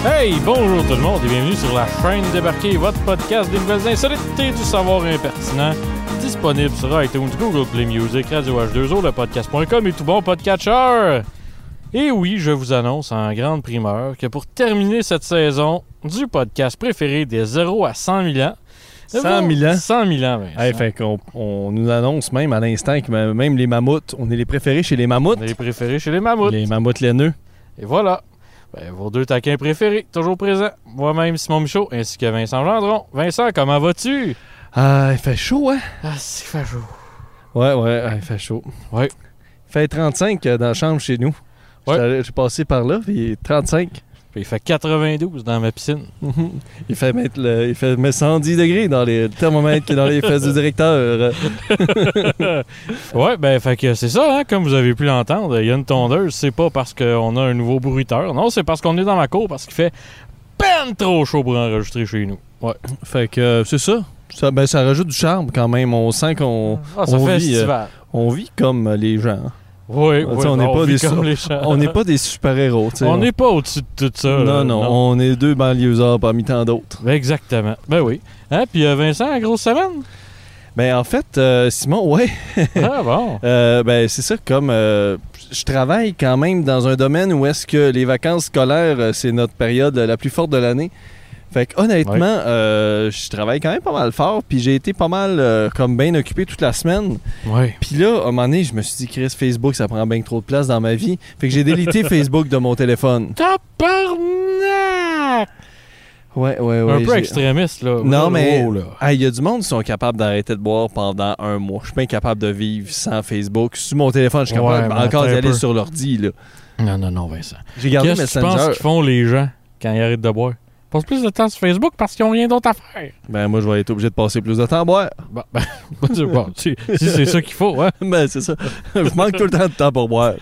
Hey, bonjour tout le monde et bienvenue sur la chaîne Débarqué, votre podcast des nouvelles insolites et du savoir impertinent, disponible sur iTunes, Google Play Music, Radio H2O, le podcast.com et tout bon podcatcher. Et oui, je vous annonce en grande primeur que pour terminer cette saison du podcast préféré des 0 à 100 000 ans, 100 000 ans? 100 000 ans, Hey, fait qu'on on nous annonce même à l'instant que même les mammouths, on est les préférés chez les mammouths. On est les préférés chez les mammouths. Les mammouths laineux. Et voilà. Ben, vos deux taquins préférés, toujours présents. Moi-même, Simon Michaud, ainsi que Vincent Gendron. Vincent, comment vas-tu? Ah, il fait chaud, hein? Ah, c'est fait chaud. Ouais, il fait chaud. Ouais. Il fait 35 dans la chambre chez nous. Ouais. J'ai passé par là, puis il est 35. Puis il fait 92 dans ma piscine. Il fait mettre 110 degrés dans les thermomètres qui est dans les fesses du directeur. Ouais, ben, fait que c'est ça, hein, comme vous avez pu l'entendre. Il y a une tondeuse, c'est pas parce qu'on a un nouveau bruiteur. Non, c'est parce qu'on est dans ma cour, parce qu'il fait peine trop chaud pour enregistrer chez nous. Ouais. Fait que c'est ça. Ça rajoute du charme quand même. On sent qu'on ça on fait vit, estival. on vit comme les gens. Oui, On n'est pas, des super-héros. On n'est pas au-dessus de tout ça. Non, on est deux banlieusards parmi tant d'autres. Exactement. Ben oui. Hein, puis Vincent, grosse semaine? Ben en fait, Simon, ouais. Ah bon? Ben c'est ça, comme je travaille quand même dans un domaine où est-ce que les vacances scolaires, c'est notre période la plus forte de l'année. Fait que honnêtement, je travaille quand même pas mal fort, puis j'ai été pas mal comme bien occupé toute la semaine. Ouais. Puis là, à un moment donné, je me suis dit, Chris, Facebook, ça prend bien trop de place dans ma vie. Fait que j'ai délité Facebook de mon téléphone. Tabarnak! Ouais. Un peu extrémiste, là. Non, mais là. Il y a du monde qui sont capables d'arrêter de boire pendant un mois. Je suis pas incapable de vivre sans Facebook. Sur mon téléphone, je suis capable encore d'y aller sur l'ordi, là. Non, Vincent. J'ai gardé Qu'est-ce que tu Messenger. penses qu'ils font les gens quand ils arrêtent de boire? Ils passent plus de temps sur Facebook parce qu'ils n'ont rien d'autre à faire. Ben moi, je vais être obligé de passer plus de temps à boire. Bon, si c'est ça qu'il faut, hein? Ben c'est ça. Je manque tout le temps de temps pour boire.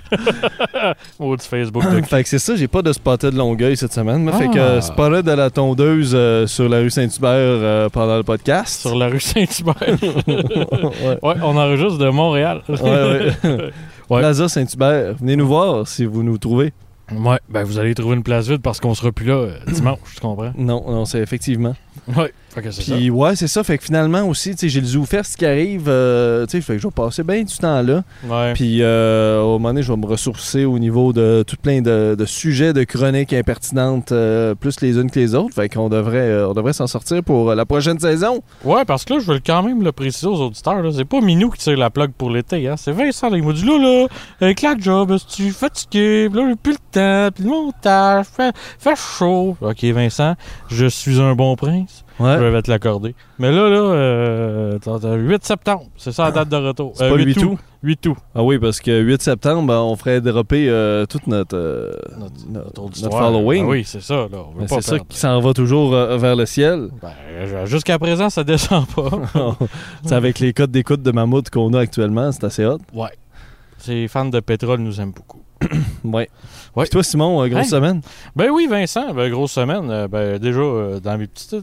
Du Facebook. Fait que c'est ça, j'ai pas de spotted de Longueuil cette semaine. Fait que spotted de la tondeuse sur la rue Saint-Hubert pendant le podcast. Sur la rue Saint-Hubert. Ouais, on enregistre de Montréal. Ouais. Plaza Saint-Hubert. Venez nous voir si vous nous trouvez. Ouais, ben vous allez trouver une place vide parce qu'on sera plus là dimanche, tu comprends? Non, c'est effectivement. Ouais, fait que c'est ça. Puis ouais, c'est ça. Fait que finalement aussi, tu sais, j'ai le ZooFest qui arrive. Tu sais, fait que je vais passer bien du temps là. Ouais. Puis au moment donné, je vais me ressourcer au niveau de tout plein de sujets, de chroniques impertinentes, plus les unes que les autres. Fait qu'on devrait s'en sortir pour la prochaine saison. Ouais, parce que là, je veux quand même le préciser aux auditeurs, là, c'est pas Minou qui tire la plug pour l'été, hein. C'est Vincent, là, il m'a dit là, avec la job, tu es fatigué, puis là, j'ai plus le temps, puis le montage, fait chaud. Ok, Vincent, je suis un bon prince. Ouais. Je vais te l'accorder. Mais là, 8 septembre, c'est ça la date de retour. C'est pas le 8 août? 8 août. Ah oui, parce que 8 septembre, on ferait dropper toute notre following. Ah oui, c'est ça. Là, on veut pas c'est ça qui s'en va toujours vers le ciel. Ben, jusqu'à présent, ça descend pas. Avec les codes d'écoute de Mammouth qu'on a actuellement, c'est assez hot. Ouais. Ces fans de pétrole nous aiment beaucoup. Ouais. Puis toi, Simon, grosse semaine? Ben oui, Vincent, grosse semaine. Déjà, dans mes petites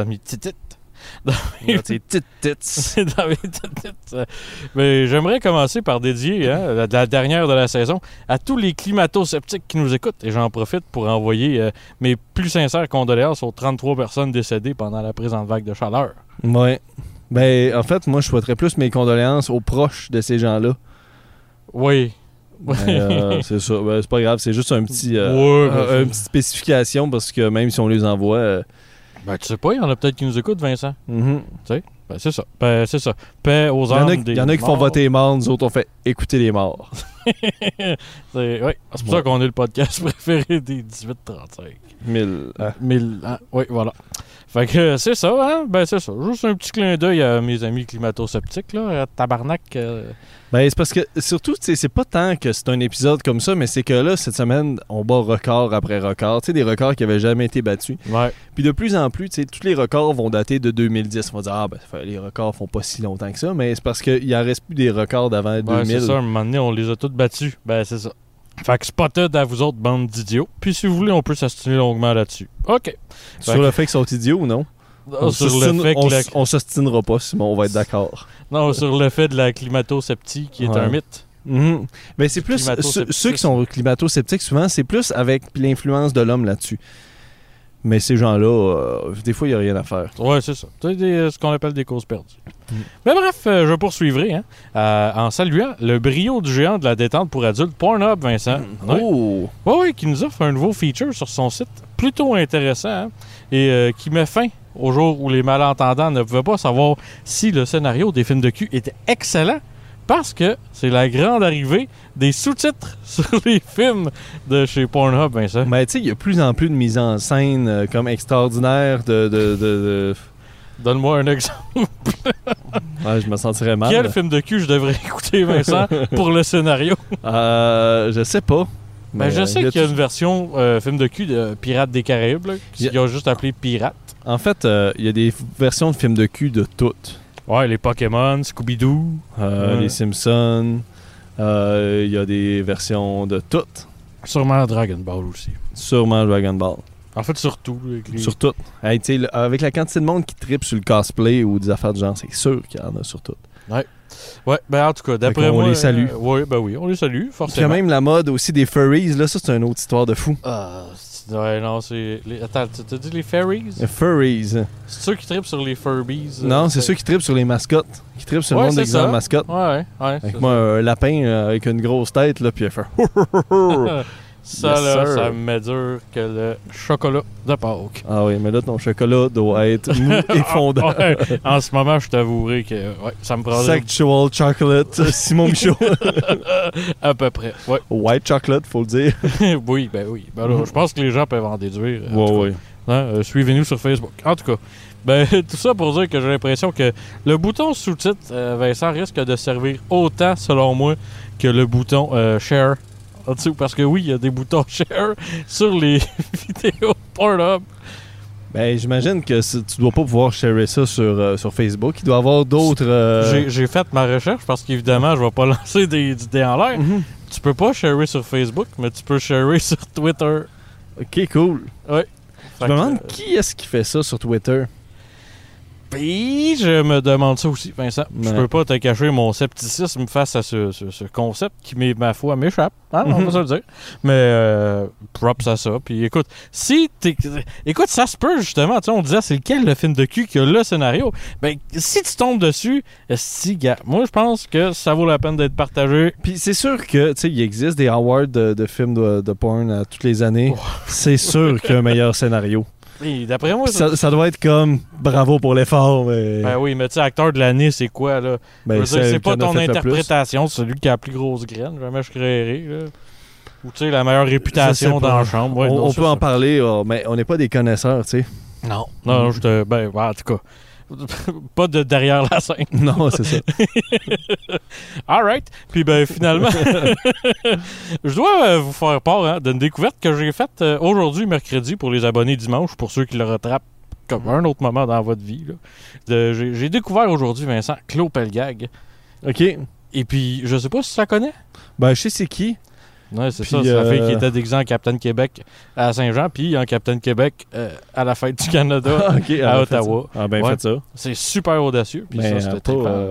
mais j'aimerais commencer par dédier la dernière de la saison à tous les climato-sceptiques qui nous écoutent. Et j'en profite pour envoyer mes plus sincères condoléances aux 33 personnes décédées pendant la présente vague de chaleur. Ouais. Ben, en fait, moi, je souhaiterais plus mes condoléances aux proches de ces gens-là. Oui. C'est ça. Ben, c'est pas grave, c'est juste une petite spécification parce que même si on les envoie... Ben, tu sais pas, il y en a peut-être qui nous écoutent, Vincent. Mm-hmm. Tu sais? Ben, c'est ça. Paix aux âmes des Il y en a qui font voter les morts, nous autres, on fait écouter les morts. C'est pour ça qu'on est le podcast préféré des 18-35. 1000 ans. Oui, voilà. Fait que c'est ça, hein? Ben, c'est ça. Juste un petit clin d'œil à mes amis climato-sceptiques, là. Tabarnak. Ben, c'est parce que, surtout, tu sais, c'est pas tant que c'est un épisode comme ça, mais c'est que là, cette semaine, on bat record après record. Tu sais, des records qui avaient jamais été battus. Ouais. Puis de plus en plus, tu sais, tous les records vont dater de 2010. On va dire, les records font pas si longtemps que ça, mais c'est parce qu'il en reste plus des records d'avant 2000. C'est ça, à un moment donné, on les a tous battus. Ben, c'est ça. Fait que spotted à vous autres, bande d'idiots. Puis si vous voulez, on peut s'astiner longuement là-dessus. OK. Sur le fait qu'ils sont idiots ou non? On s'ostinera pas, Simon, on va être d'accord. Non, sur le fait de la climato-sceptie qui est un mythe. Mm-hmm. Mais c'est plus... Ceux qui sont climato-sceptiques, souvent, c'est plus avec l'influence de l'homme là-dessus. Mais ces gens-là, des fois, il n'y a rien à faire. Ouais, c'est ça. C'est ce qu'on appelle des causes perdues. Mais bref, je poursuivrai en saluant le brio du géant de la détente pour adultes, Pornhub, Vincent. Oh! Oui, qui nous offre un nouveau feature sur son site, plutôt intéressant, et qui met fin au jour où les malentendants ne pouvaient pas savoir si le scénario des films de cul était excellent, parce que c'est la grande arrivée des sous-titres sur les films de chez Pornhub, Vincent. Mais tu sais, il y a de plus en plus de mise en scène comme extraordinaire de... Donne-moi un exemple. Ouais, je me sentirais mal. Quel film de cul je devrais écouter, Vincent, pour le scénario? Je sais pas. Ben, je sais qu'il y a une version film de cul de Pirates des Caraïbes, là, qu'ils ont juste appelé Pirates. En fait, il y a des versions de films de cul de toutes. Ouais, les Pokémon, Scooby-Doo. Les Simpsons. Il y a des versions de toutes. Sûrement Dragon Ball aussi. Sûrement Dragon Ball. En fait, surtout. Sur toutes. Hey, avec la quantité de monde qui tripe sur le cosplay ou des affaires du genre, c'est sûr qu'il y en a sur toutes. Ouais, ben en tout cas, d'après moi... On les salue. Oui, on les salue, forcément. Puis il y a même la mode aussi des furries, là, ça c'est une autre histoire de fou. Ouais, non, c'est... Attends, t'as dit les furries? Les furries. C'est ceux qui trippent sur les Furbies? Non, c'est ceux qui trippent sur les mascottes. Qui trippent sur le monde des grandes mascottes. Ouais. Avec moi, un lapin avec une grosse tête, là, puis elle fait... Ça, yes, là, sir. ça me met dur que le chocolat de Pâques. Ah oui, mais là, ton chocolat doit être mou et fondant. Ouais, en ce moment, je t'avouerai que ça me prend... Sexual chocolate, Simon Michaud. À peu près, ouais. White chocolate, faut le dire. oui. Ben là, je pense que les gens peuvent en déduire. Ouais. Suivez-nous sur Facebook. En tout cas, ben, tout ça pour dire que j'ai l'impression que le bouton sous-titre, Vincent, risque de servir autant, selon moi, que le bouton share. Parce que oui, il y a des boutons share sur les vidéos Pornhub. Ben, j'imagine que tu dois pas pouvoir sharer ça sur Facebook. Il doit y avoir d'autres... J'ai fait ma recherche parce qu'évidemment, je vais pas lancer des idées en l'air. Mm-hmm. Tu peux pas sharer sur Facebook, mais tu peux sharer sur Twitter. Ok, cool. Ouais. Je me demande qui est-ce qui fait ça sur Twitter? Puis, je me demande ça aussi, Vincent. Ouais. Je peux pas te cacher mon scepticisme face à ce concept qui, ma foi, m'échappe. Hein, on va se le dire. Mais, props à ça. Puis, écoute, écoute, ça se peut, justement. Tu sais, on disait, c'est lequel le film de cul qui a le scénario? Ben, si tu tombes dessus, gars, moi, je pense que ça vaut la peine d'être partagé. Puis c'est sûr que, tu sais, il existe des awards de films de porn toutes les années. Oh. C'est sûr qu'il y a un meilleur scénario. Et d'après moi, ça doit être comme bravo pour l'effort. Mais... Ben oui, mais tu sais, acteur de l'année, c'est quoi, là? Ben, c'est pas ton interprétation, c'est celui qui a la plus grosse graine. Jamais je créerai, là. Ou tu sais, la meilleure réputation dans la chambre. Ouais, on peut en parler, mais on n'est pas des connaisseurs, tu sais. Non. Non, ben, en tout cas. Pas de derrière la scène. Non, c'est ça. All right. Puis ben finalement, je dois vous faire part d'une découverte que j'ai faite aujourd'hui, mercredi, pour les abonnés dimanche, pour ceux qui le rattrapent comme un autre moment dans votre vie. J'ai découvert aujourd'hui, Vincent, Claude Pelgag. OK. Et puis, je sais pas si tu la connais. Ben, je sais c'est qui. Ouais, c'est ça, c'est la fille qui était déguisée en Capitaine Québec à Saint-Jean, puis en Capitaine Québec à la fête du Canada à Ottawa. Ah ben, faites ça. C'est super audacieux. Puis ça, c'était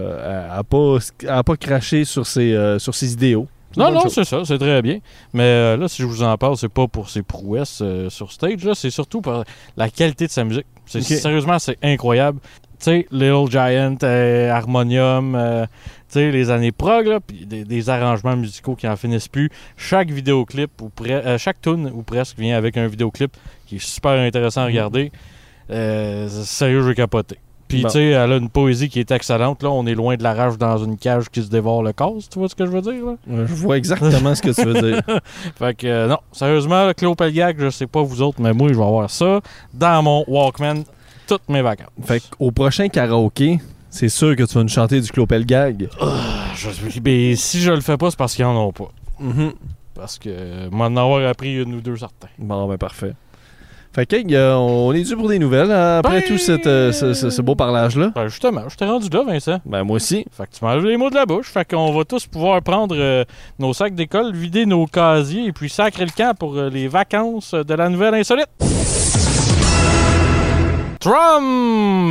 elle n'a pas craché sur ses idéaux. Non, c'est ça, c'est très bien. Mais là, si je vous en parle, c'est pas pour ses prouesses sur stage, là, c'est surtout pour la qualité de sa musique. Sérieusement, c'est incroyable. Tu sais, Little Giant, Harmonium, tu sais, les années prog, là, puis des arrangements musicaux qui en finissent plus. Chaque vidéoclip, chaque tune ou presque, vient avec un vidéoclip qui est super intéressant à regarder. Sérieux, j'ai capoté. Puis, tu sais, elle a une poésie qui est excellente. Là, on est loin de la rage dans une cage qui se dévore le corps. Tu vois ce que je veux dire? Là? Je vois exactement ce que tu veux dire. Fait que, non, sérieusement, Claude Pelgag, je sais pas vous autres, mais moi, je vais avoir ça dans mon Walkman toutes mes vacances. Fait qu'au prochain karaoké, c'est sûr que tu vas nous chanter du Claude Pelgag. Ben, si je le fais pas, c'est parce qu'ils en ont pas. Mm-hmm. Parce que m'en avoir appris une ou deux certains. Bon, ben parfait. Fait que, on est dû pour des nouvelles après tout ce beau parlage-là. Ben justement, je t'ai rendu là, Vincent. Ben moi aussi. Fait que tu m'as enlevé les mots de la bouche. Fait qu'on va tous pouvoir prendre nos sacs d'école, vider nos casiers et puis sacrer le camp pour les vacances de la nouvelle insolite. Trump!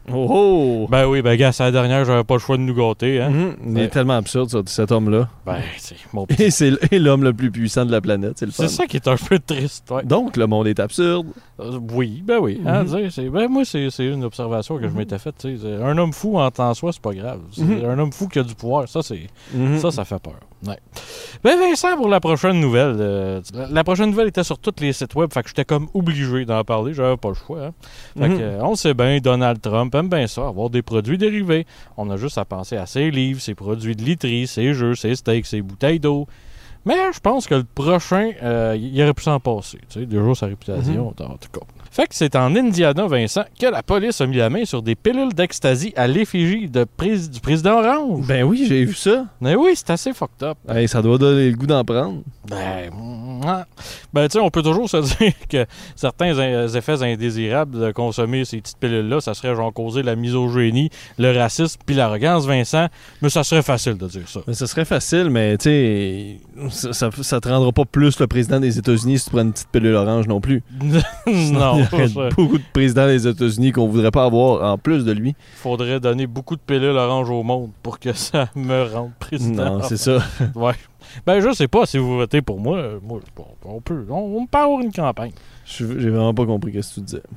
Oh! Ben oui, ben gars, c'est la dernière, j'avais pas le choix de nous gâter, hein. Il est tellement absurde, cet homme-là. Ben, c'est mon petit... Et c'est l'homme le plus puissant de la planète, c'est le fun. C'est ça qui est un peu triste, ouais. Donc, le monde est absurde. Oui, ben oui. Hein, moi, c'est une observation que je m'étais faite. Un homme fou en soi, c'est pas grave. Un homme fou qui a du pouvoir, ça fait peur. Ouais. Ben Vincent, pour la prochaine nouvelle, la prochaine nouvelle était sur tous les sites web, fait que j'étais comme obligé d'en parler, j'avais pas le choix. Hein. Fait que, on sait bien, Donald Trump aime bien ça, avoir des produits dérivés. On a juste à penser à ses livres, ses produits de literie, ses jeux, ses steaks, ses bouteilles d'eau. Mais je pense que le prochain, il aurait pu s'en passer. Tu sais, déjà sa réputation, en tout cas. Fait que c'est en Indiana, Vincent, que la police a mis la main sur des pilules d'ecstasy à l'effigie du président Orange. Ben oui, j'ai vu ça. Mais oui, c'est assez fucked up. Hey, ça doit donner le goût d'en prendre. Ben, tu sais, on peut toujours se dire que certains effets indésirables de consommer ces petites pilules-là, ça serait genre causer la misogynie, le racisme puis l'arrogance, Vincent. Mais ça serait facile de dire ça. Mais ça serait facile, mais tu sais, ça te rendra pas plus le président des États-Unis si tu prends une petite pilule orange non plus. Non. Il y aurait beaucoup de présidents des États-Unis qu'on voudrait pas avoir en plus de lui. Faudrait donner beaucoup de pilules oranges au monde pour que ça me rende président. Non, c'est ça. Ouais. Ben, je sais pas si vous votez pour moi. On peut avoir une campagne. J'ai vraiment pas compris ce que tu disais.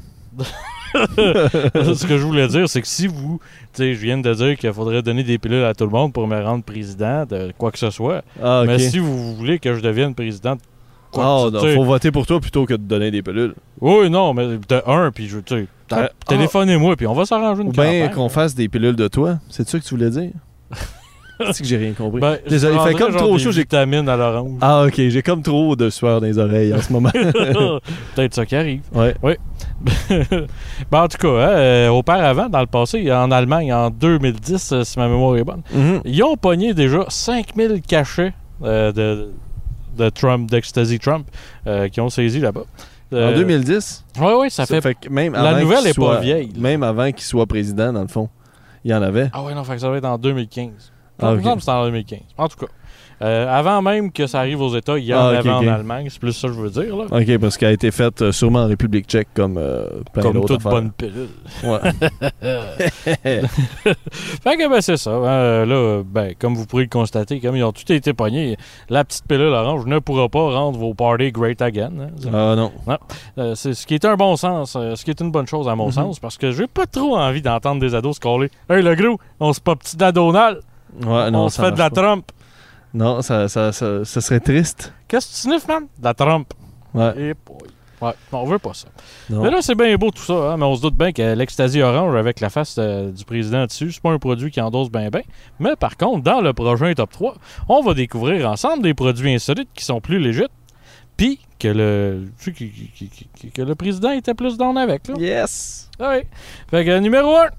Ce que je voulais dire, c'est que si vous, tu sais, je viens de dire qu'il faudrait donner des pilules à tout le monde pour me rendre président de quoi que ce soit. Ah, okay. Mais si vous voulez que je devienne président de faut voter pour toi plutôt que de donner des pilules. Oui, non, mais de un, puis tu sais, téléphonez-moi, puis on va s'arranger une campagne. Ou bien qu'on fasse des pilules de toi. C'est ça que tu voulais dire? C'est que j'ai rien compris. Ben, désolé, il fait comme trop chaud. J'ai vitamines à l'orange. Ah, ok, j'ai comme trop de sueur dans les oreilles en ce moment. Peut-être ça qui arrive. Ouais. Oui. Ben, en tout cas, auparavant, dans le passé, en Allemagne, en 2010, si ma mémoire est bonne, ils ont pogné déjà 5000 cachets de Trump, d'Ecstasy Trump, qui ont saisi là-bas. En 2010? Oui, ça fait que même la nouvelle n'est pas vieille. Même avant qu'il soit président, dans le fond, il y en avait. Ah oui, non, fait que ça va être en 2015. Ah, okay. C'est en 2015. En tout cas. Avant même que ça arrive aux États, il y en avait en Allemagne. C'est plus ça que je veux dire. Là. OK, parce qu'elle a été faite sûrement en République tchèque comme plein d'autres toute affaires. Bonne pilule. Ouais. Fait que c'est ça. Là, comme vous pourrez le constater, comme ils ont tous été pognés, la petite pilule orange ne pourra pas rendre vos parties great again. Hein, ah non. C'est ce qui est un bon sens, ce qui est une bonne chose à mon sens, parce que j'ai pas trop envie d'entendre des ados se coller. Hey le gros, on se pas petit de Donald. Ouais, non, on se fait de la Trump. Non, ça serait triste. Qu'est-ce que tu sniffes, man? De la Trump. Ouais. Et ouais, on veut pas ça. Non. Mais là, c'est bien beau tout ça, hein, mais on se doute bien que l'Ecstasy orange avec la face du président dessus, c'est pas un produit qui endosse bien. Mais par contre, dans le prochain Top 3, on va découvrir ensemble des produits insolites qui sont plus légits, puis que le président était plus down avec. Là. Yes! Oui. Fait que numéro 1.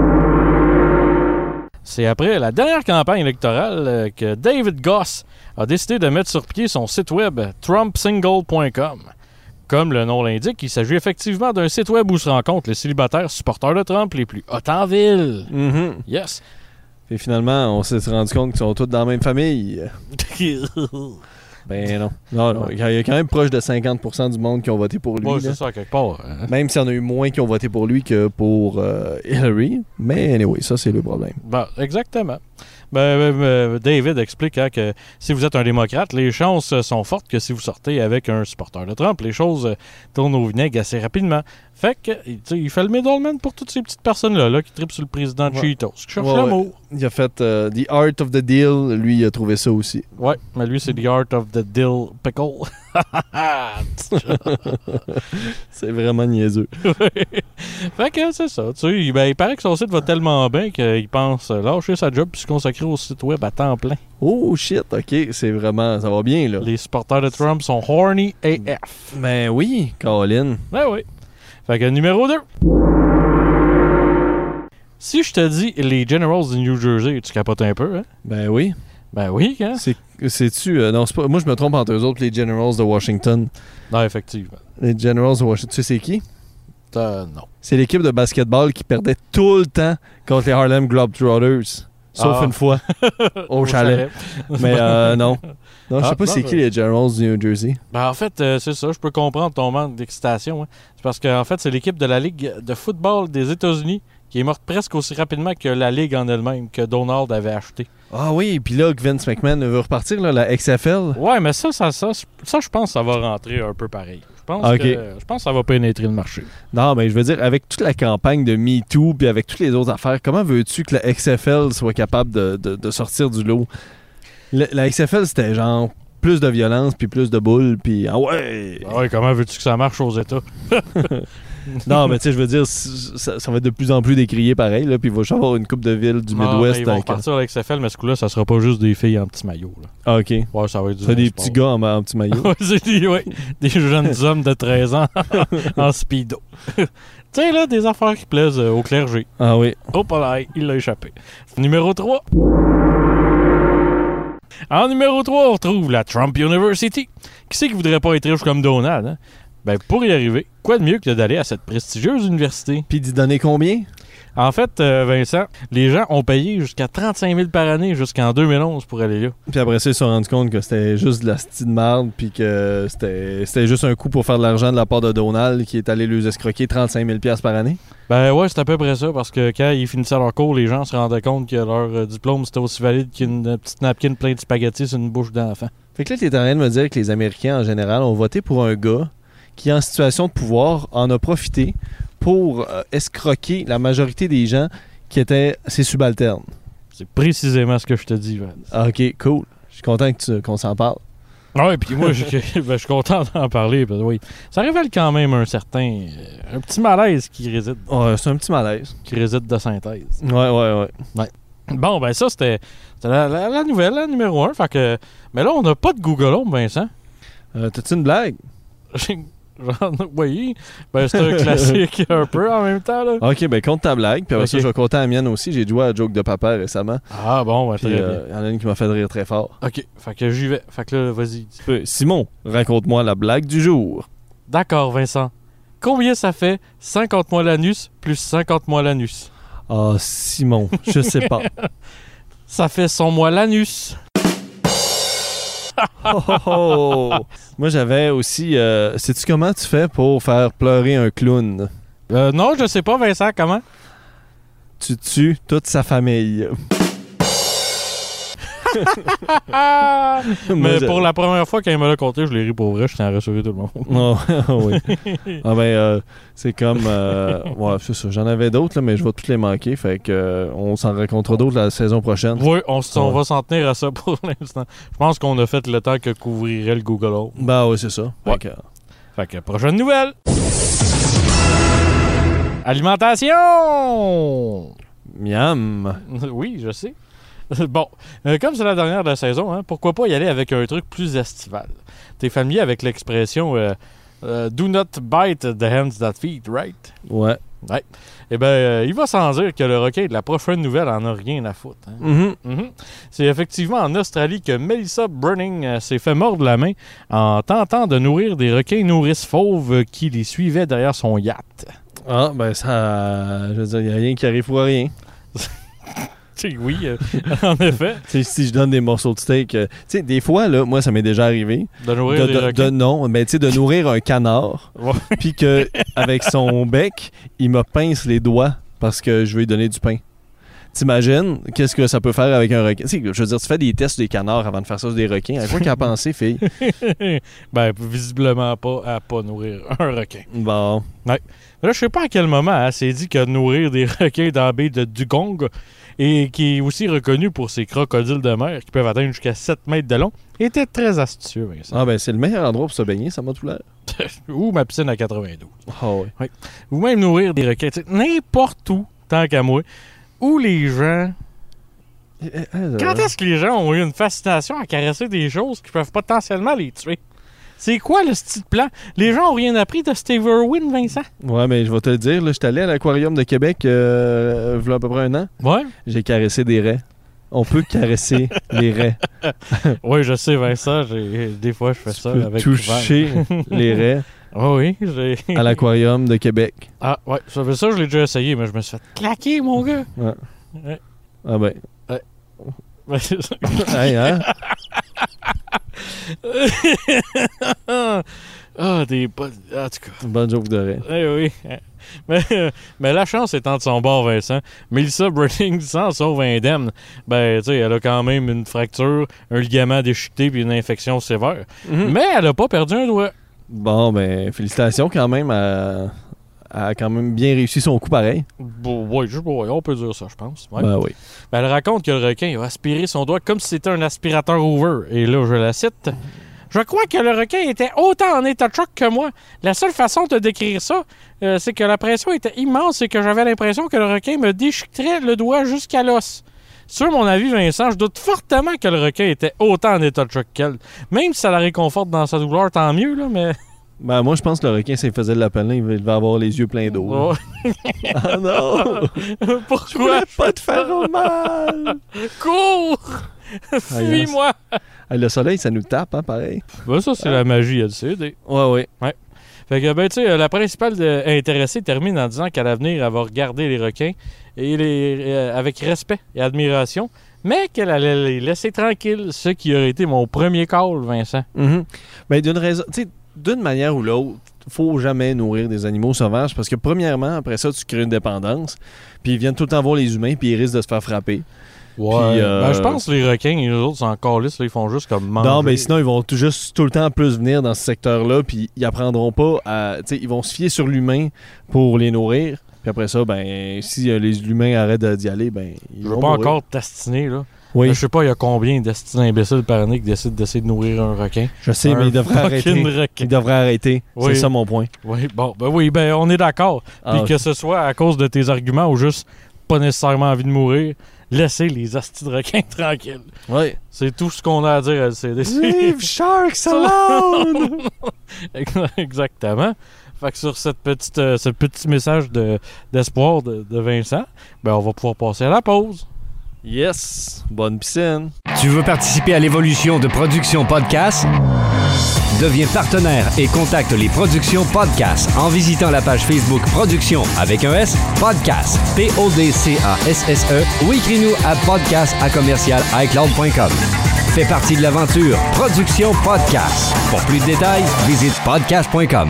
C'est après la dernière campagne électorale que David Goss a décidé de mettre sur pied son site web trumpsingle.com. Comme le nom l'indique, il s'agit effectivement d'un site web où se rencontrent les célibataires supporters de Trump les plus hot en ville. Yes. Et finalement, on s'est rendu compte qu'ils sont tous dans la même famille. Ben non. Non. Il y a quand même proche de 50% du monde qui ont voté pour lui. Oui, c'est ça, quelque part. Hein? Même s'il y en a eu moins qui ont voté pour lui que pour Hillary. Mais anyway, ça, c'est le problème. Ben, exactement. David explique que si vous êtes un démocrate, les chances sont fortes que si vous sortez avec un supporter de Trump, les choses tournent au vinaigre assez rapidement. Fait que, il fait le middleman pour toutes ces petites personnes-là qui trippent sur le président de Cheetos, qui cherchent l'amour. Il a fait The Art of the Deal, lui, il a trouvé ça aussi. Ouais, mais lui, c'est The Art of the Dill Pickle. C'est vraiment niaiseux. Fait que c'est ça. Il paraît que son site va tellement bien qu'il pense lâcher sa job et se consacrer au site web à temps plein. Oh shit, ok, c'est vraiment, ça va bien là. Les supporters de Trump sont horny AF. Ben oui, Colin. Ben oui. Fait que numéro 2. Si je te dis les Generals de New Jersey, tu capotes un peu, hein? Ben oui. Ben oui, hein? C'est-tu... non, c'est pas... Moi, je me trompe entre eux autres, les Generals de Washington. Non, effectivement. Les Generals de Washington, tu sais c'est qui? Non. C'est l'équipe de basketball qui perdait tout le temps contre les Harlem Globetrotters. Sauf une fois, au chalet. Mais non. Non, je sais pas c'est qui les Generals du New Jersey. Ben, en fait, c'est ça. Je peux comprendre ton manque d'excitation. Hein. C'est parce qu'en fait, c'est l'équipe de la Ligue de football des États-Unis qui est morte presque aussi rapidement que la Ligue en elle-même, que Donald avait acheté. Ah oui, puis là, Vince McMahon veut repartir, là, la XFL. Ouais, mais ça, je pense que ça va rentrer un peu pareil. Je pense que ça va pénétrer le marché. Non, mais je veux dire, avec toute la campagne de MeToo, puis avec toutes les autres affaires, comment veux-tu que la XFL soit capable de sortir du lot? La XFL, c'était genre plus de violence, puis plus de boules, puis ah ouais! Ah ouais, comment veux-tu que ça marche aux États? Non, mais tu sais, je veux dire, ça va être de plus en plus décrié pareil, là, puis il va juste avoir une coupe de ville du Midwest. Ils vont repartir avec XFL, mais ce coup-là, ça sera pas juste des filles en petits maillots. Là. Ah, OK. Ouais, ça va être des petits gars en petits maillots. C'est des jeunes hommes de 13 ans en speedo. Tu sais, là, des affaires qui plaisent au clergé. Ah oui. Oh, pas là, il l'a échappé. Numéro 3. En numéro 3, on retrouve la Trump University. Qui c'est qui voudrait pas être riche comme Donald, hein? Ben, pour y arriver, quoi de mieux que d'aller à cette prestigieuse université? Puis d'y donner combien? En fait, Vincent, les gens ont payé jusqu'à 35 000 par année jusqu'en 2011 pour aller là. Puis après ça, ils se sont rendus compte que c'était juste de la style de merde, puis que c'était juste un coup pour faire de l'argent de la part de Donald qui est allé les escroquer 35 000 $ par année. Ben ouais, c'est à peu près ça, parce que quand ils finissaient leur cours, les gens se rendaient compte que leur diplôme c'était aussi valide qu'une petite napkin pleine de spaghettis sur une bouche d'enfant. Fait que là, t'es en train de me dire que les Américains, en général, ont voté pour un gars qui, en situation de pouvoir, en a profité pour escroquer la majorité des gens qui étaient ses subalternes. C'est précisément ce que je te dis, Van. Ah, OK, cool. Je suis content qu'on s'en parle. Oui, puis moi, je suis content d'en parler. Parce que, oui, ça révèle quand même un petit malaise qui réside. Ouais, c'est un petit malaise. Qui réside de synthèse. Ouais. Bon, ben ça, c'était la nouvelle, la numéro 1. Fait que, mais là, on n'a pas de Google Home, Vincent. T'as-tu une blague? Oui, ben c'est un classique un peu en même temps. Là. OK, ben compte ta blague, puis après ça, je vais compter la mienne aussi. J'ai joué à Joke de papa récemment. Ah bon, ben très bien. Il y en a une qui m'a fait rire très fort. OK, fait que j'y vais. Fait que là, vas-y. Simon, raconte-moi la blague du jour. D'accord, Vincent. Combien ça fait 50 mois l'anus plus 50 mois l'anus? Ah, Simon, je sais pas. Ça fait 100 mois l'anus. Oh. Moi, j'avais aussi... sais-tu comment tu fais pour faire pleurer un clown? Non, je sais pas, Vincent. Comment? Tu tues toute sa famille. Mais pour la première fois, quand il me l'a compté, je l'ai ri pour vrai. Je t'en ai rassuré tout le monde. Oui. Ah ben, c'est comme... ouais, c'est ça. J'en avais d'autres, là, mais je vais toutes les manquer. Fait que on s'en rencontrera d'autres la saison prochaine. Oui, on va s'en tenir à ça pour l'instant. Je pense qu'on a fait le temps que couvrirait le Google Home. Ben oui, c'est ça. Ouais. Fait que prochaine nouvelle. Alimentation! Miam! Oui, je sais. Bon, comme c'est la dernière de la saison, hein, pourquoi pas y aller avec un truc plus estival? T'es familier avec l'expression do not bite the hands that feed, right? Ouais. Ouais. Eh bien, il va sans dire que le requin de la prochaine nouvelle en a rien à foutre. Hein? Mm-hmm. C'est effectivement en Australie que Melissa Brunning s'est fait mordre la main en tentant de nourrir des requins nourrices fauves qui les suivaient derrière son yacht. Ah, ben ça... Je veux dire, il n'y a rien qui arrive pour rien. Oui, en effet. Si je donne des morceaux de steak... tu sais, des fois, là, moi, ça m'est déjà arrivé. De nourrir des requins? Non, mais tu sais, de nourrir un canard. Puis qu'avec son bec, il me pince les doigts parce que je veux lui donner du pain. T'imagines qu'est-ce que ça peut faire avec un requin? T'sais, je veux dire, tu fais des tests des canards avant de faire ça sur des requins. À quoi qu'à penser, fille? Ben, visiblement pas à pas nourrir un requin. Bon. Ouais. Là, je sais pas à quel moment c'est dit que nourrir des requins dans la baie de Dugong, et qui est aussi reconnu pour ses crocodiles de mer qui peuvent atteindre jusqu'à 7 mètres de long, était très astucieux, Vincent. Ah ben, c'est le meilleur endroit pour se baigner, ça m'a tout l'air. Ou ma piscine à 92. Ah oui. Ouais. Ou même nourrir des requins, n'importe où, tant qu'à moi, où les gens... Quand est-ce que les gens ont eu une fascination à caresser des choses qui peuvent potentiellement les tuer? C'est quoi le style plan? Les gens ont rien appris de Steve Irwin, Vincent? Ouais, mais je vais te le dire, je suis allé à l'aquarium de Québec il y a à peu près 1 an. Ouais. J'ai caressé des raies. On peut caresser les raies. Oui, je sais, Vincent. Des fois, je fais ça avec toucher les raies. Oh oui, à l'aquarium de Québec. Ah, ouais. Ça, je l'ai déjà essayé, mais je me suis fait claquer, mon gars. Ouais. Ah ben. Ouais. Hey, hein? Des bonnes... En tout cas. Une bonne joke de rire. Oui. Mais la chance étant de son bord, Vincent, Melissa Brunning s'en sauve indemne. Ben, tu sais, elle a quand même une fracture, un ligament déchiqueté puis une infection sévère. Mais elle a pas perdu un doigt. Bon, ben, félicitations quand même. Elle a quand même bien réussi son coup pareil. Oui, on peut dire ça, je pense. Ouais. Ben oui. Ben, elle raconte que le requin a aspiré son doigt comme si c'était un aspirateur Hoover. Et là, je la cite... Je crois que le requin était autant en état de choc que moi. La seule façon de décrire ça, c'est que la pression était immense et que j'avais l'impression que le requin me déchiqueterait le doigt jusqu'à l'os. Sur mon avis, Vincent, je doute fortement que le requin était autant en état de choc qu'elle. Même si ça la réconforte dans sa douleur, tant mieux, là, mais... Ben, moi, je pense que le requin, s'il faisait de la peine, il devait avoir les yeux pleins d'eau. Oh. Ah non! Pourquoi? Je voulais pas te faire mal! Cours! Fuis-moi! Le soleil, ça nous tape, hein, pareil. Ben, ça, c'est la magie LCD. Ouais. Fait que, ben, tu sais, la principale intéressée termine en disant qu'à l'avenir, elle va regarder les requins et avec respect et admiration, mais qu'elle allait les laisser tranquilles, ce qui aurait été mon premier call, Vincent. Ben, d'une raison, tu sais, d'une manière ou l'autre, faut jamais nourrir des animaux sauvages parce que, premièrement, après ça, tu crées une dépendance, puis ils viennent tout le temps voir les humains, puis ils risquent de se faire frapper. Ouais. Ben, je pense que les requins, les autres, sont encore lisses, ils font juste comme manger. Non, mais sinon, ils vont juste tout le temps plus venir dans ce secteur-là, puis ils apprendront pas à... Tu sais, ils vont se fier sur l'humain pour les nourrir, puis après ça, ben, si les humains arrêtent d'y aller, ben, ils vont Je veux pas mourir. encore t'astiner, là. Oui. Je sais pas, il y a combien d'astinés imbéciles par année qui décident d'essayer de nourrir un requin. Je sais, mais ils devraient arrêter. Ils devraient arrêter. Oui. C'est ça mon point. Oui, bon, ben on est d'accord. Puis que ce soit à cause de tes arguments ou juste pas nécessairement envie de mourir, laissez les astis de requins tranquilles. Oui. C'est tout ce qu'on a à dire à LCDC. Leave sharks alone! Exactement. Fait que sur ce petit message d'espoir de Vincent, ben on va pouvoir passer à la pause. Yes! Bonne piscine! Tu veux participer à l'évolution de Production Podcast? Deviens partenaire et contacte les Productions Podcast en visitant la page Facebook Production avec un S, Podcast, P-O-D-C-A-S-S-E ou écris-nous à podcast@icloud.com. Fais partie de l'aventure Production Podcast. Pour plus de détails, visite podcast.com.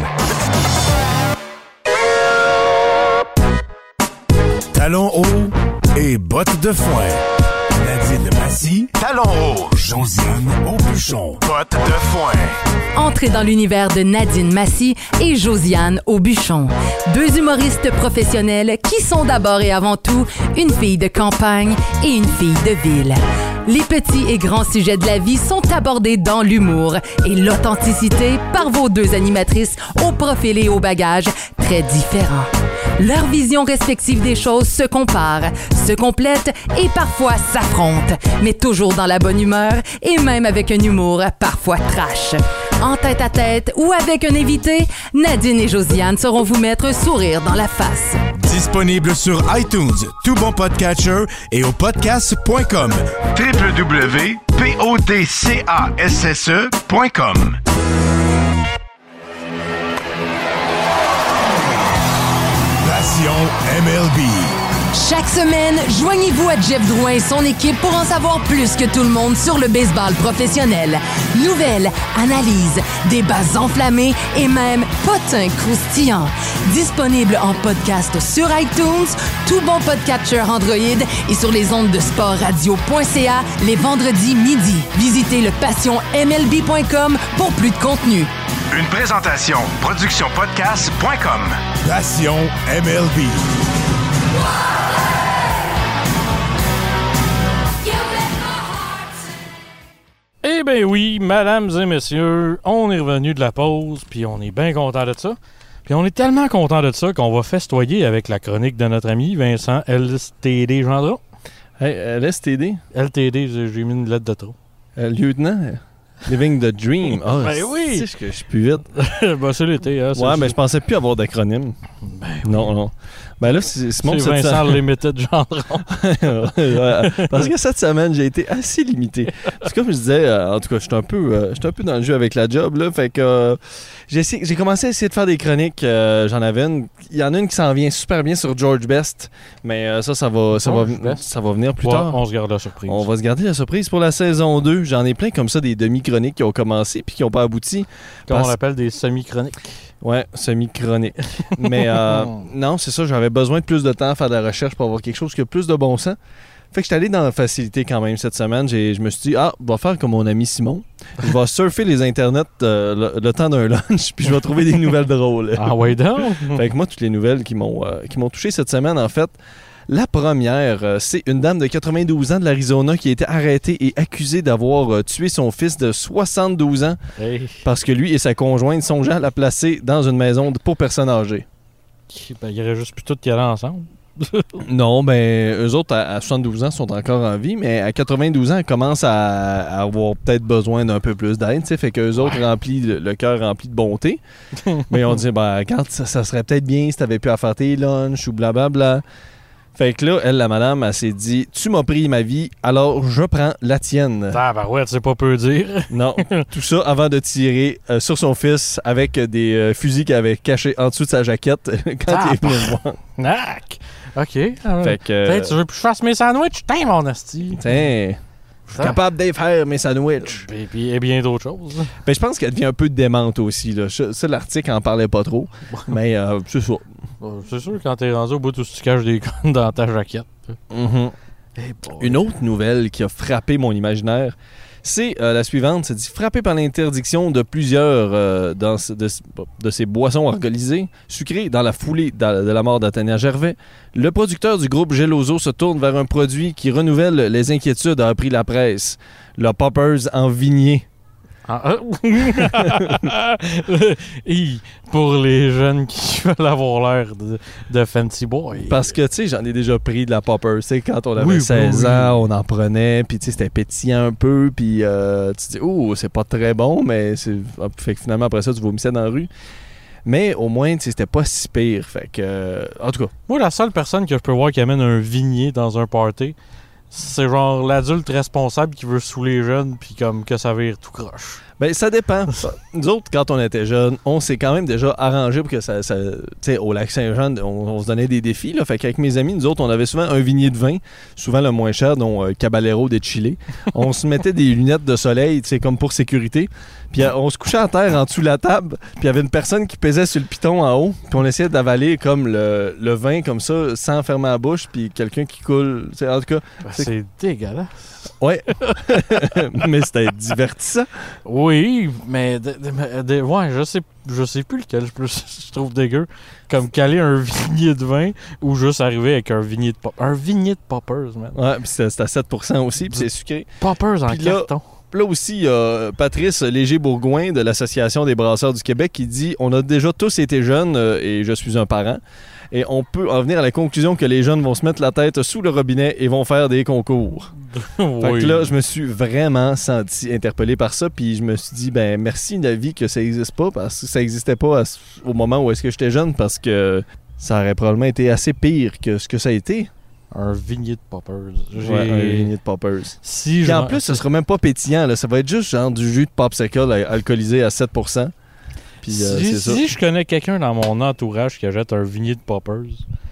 Talons hauts et bottes de foin. Nadine Massy, talons hauts. Josiane Aubuchon, bottes de foin. Entrez dans l'univers de Nadine Massy et Josiane Aubuchon. Deux humoristes professionnels qui sont d'abord et avant tout une fille de campagne et une fille de ville. Les petits et grands sujets de la vie sont abordés dans l'humour et l'authenticité par vos deux animatrices au profil et au bagage très différents. Leurs visions respectives des choses se comparent, se complètent et parfois s'affrontent, mais toujours dans la bonne humeur et même avec un humour parfois trash. En tête à tête ou avec un invité, Nadine et Josiane sauront vous mettre un sourire dans la face. Disponible sur iTunes, tout bon podcatcher et au podcast.com. www.podcasse.com. Passion MLB. Chaque semaine, joignez-vous à Jeff Drouin et son équipe pour en savoir plus que tout le monde sur le baseball professionnel. Nouvelles, analyses, débats enflammés et même potins croustillants. Disponible en podcast sur iTunes, tout bon podcatcher Android et sur les ondes de sportradio.ca les vendredis midi. Visitez le passionmlb.com pour plus de contenu. Une présentation productionpodcast.com. Passion MLB. Eh bien oui, mesdames et messieurs, on est revenu de la pause, puis on est bien content de ça. Puis on est tellement content de ça qu'on va festoyer avec la chronique de notre ami Vincent LTD Gendron. Hey, LSTD? LTD, j'ai mis une lettre de trop. Lieutenant? Living the Dream. Ah, ben oui! C'est que je suis plus vite. Ben c'est l'été, hein. Ouais, mais je pensais plus avoir d'acronyme. Ben oui. Non. Ben là, c'est Vincent Limited Gendron. Ouais, parce que cette semaine, j'ai été assez limité. Parce que comme je disais, en tout cas, je suis un peu dans le jeu avec la job, là. Fait que J'ai commencé à essayer de faire des chroniques. J'en avais une. Il y en a une qui s'en vient super bien sur George Best, mais ça va venir plus tard. On se garde la surprise. On va se garder la surprise pour la saison 2. J'en ai plein comme ça, des demi-chroniques qui ont commencé puis qui n'ont pas abouti. Comme on l'appelle, des semi-chroniques. Ouais, semi-chroniques. Mais non, c'est ça, j'avais besoin de plus de temps à faire de la recherche pour avoir quelque chose qui a plus de bon sens. Fait que j'étais allé dans la facilité quand même cette semaine. Je me suis dit, je vais faire comme mon ami Simon. Je vais surfer les internets le temps d'un lunch, puis je vais trouver des nouvelles drôles. Ah ouais, donc? Fait que moi, toutes les nouvelles qui m'ont touché cette semaine, en fait, la première, c'est une dame de 92 ans de l'Arizona qui a été arrêtée et accusée d'avoir tué son fils de 72 ans parce que lui et sa conjointe songeaient à la placer dans une maison pour personnes âgées. Ben, il y aurait juste plus tout qui allaient ensemble. Non, ben eux autres à 72 ans sont encore en vie, mais à 92 ans, ils commencent à avoir peut-être besoin d'un peu plus d'aide, fait qu'eux autres le cœur rempli de bonté. Mais on dit, quand ça serait peut-être bien si t'avais pu à faire tes lunchs ou blablabla. Fait que là, la madame, elle s'est dit, tu m'as pris ma vie, alors je prends la tienne. Ah, ben ouais, tu sais pas peu dire. Non, tout ça avant de tirer sur son fils avec des fusils qu'il avait cachés en dessous de sa jaquette quand il est venu le voir. Nac! OK. Fait que... tu veux que je fasse mes sandwichs? Tiens, mon asti! Tiens, je suis capable de faire mes sandwichs. Et bien d'autres choses. Ben, je pense qu'elle devient un peu démente aussi. Là. Ça, l'article en parlait pas trop. Mais c'est ça. C'est sûr, quand t'es rendu au bout où tu caches des connes dans ta jaquette. Mm-hmm. Une autre nouvelle qui a frappé mon imaginaire, c'est la suivante. C'est dit, frappé par l'interdiction de plusieurs de ces boissons alcoolisées sucrées dans la foulée de la mort d'Athéna Gervais, le producteur du groupe Geloso se tourne vers un produit qui renouvelle les inquiétudes, a appris la presse. Le Poppers en vigné. Pour les jeunes qui veulent avoir l'air de fancy boy. Parce que, tu sais, j'en ai déjà pris de la Popper. Tu sais, quand on avait 16 ans, on en prenait, puis tu sais, c'était pétillant un peu, puis tu te dis, c'est pas très bon, mais fait que finalement, après ça, tu vomissais dans la rue. Mais au moins, tu sais, c'était pas si pire. Fait que, en tout cas. Moi, la seule personne que je peux voir qui amène un vigné dans un party, c'est genre l'adulte responsable qui veut saouler les jeunes puis comme que ça vire tout croche. Ben, ça dépend. Nous autres, quand on était jeunes, on s'est quand même déjà arrangé pour que ça tu sais, au Lac-Saint-Jean, on se donnait des défis. Là. Fait qu'avec mes amis, nous autres, on avait souvent un vigné de vin, souvent le moins cher, dont Caballero de Chile. On se mettait des lunettes de soleil, tu sais, comme pour sécurité. Puis on se couchait à terre en dessous de la table, puis il y avait une personne qui pesait sur le piton en haut, puis on essayait d'avaler comme le vin comme ça, sans fermer la bouche, puis quelqu'un qui coule. Tu sais, en tout cas, c'est dégueulasse. Ouais. Mais c'était divertissant. Oui, mais ouais, je sais plus lequel je trouve dégueu. Comme caler un vigné de vin ou juste arriver avec un vigné de poppers. Un vigné de poppers, man. Ouais, puis c'était à 7% aussi, puis c'est sucré. Poppers en carton. Là aussi, il y a Patrice Léger-Bourgoin de l'Association des brasseurs du Québec qui dit « On a déjà tous été jeunes et je suis un parent. Et on peut en venir à la conclusion que les jeunes vont se mettre la tête sous le robinet et vont faire des concours. » Oui. Fait que là, je me suis vraiment senti interpellé par ça, puis je me suis dit, ben merci la vie que ça n'existe pas, parce que ça n'existait pas au moment où est-ce que j'étais jeune, parce que ça aurait probablement été assez pire que ce que ça a été. Un vigné de poppers. Ouais, un vigné de poppers. Si puis en plus, ce sera même pas pétillant, là. Ça va être juste genre du jus de popsicle alcoolisé à 7%. Puis, c'est ça. Si je connais quelqu'un dans mon entourage qui achète un vigné de poppers,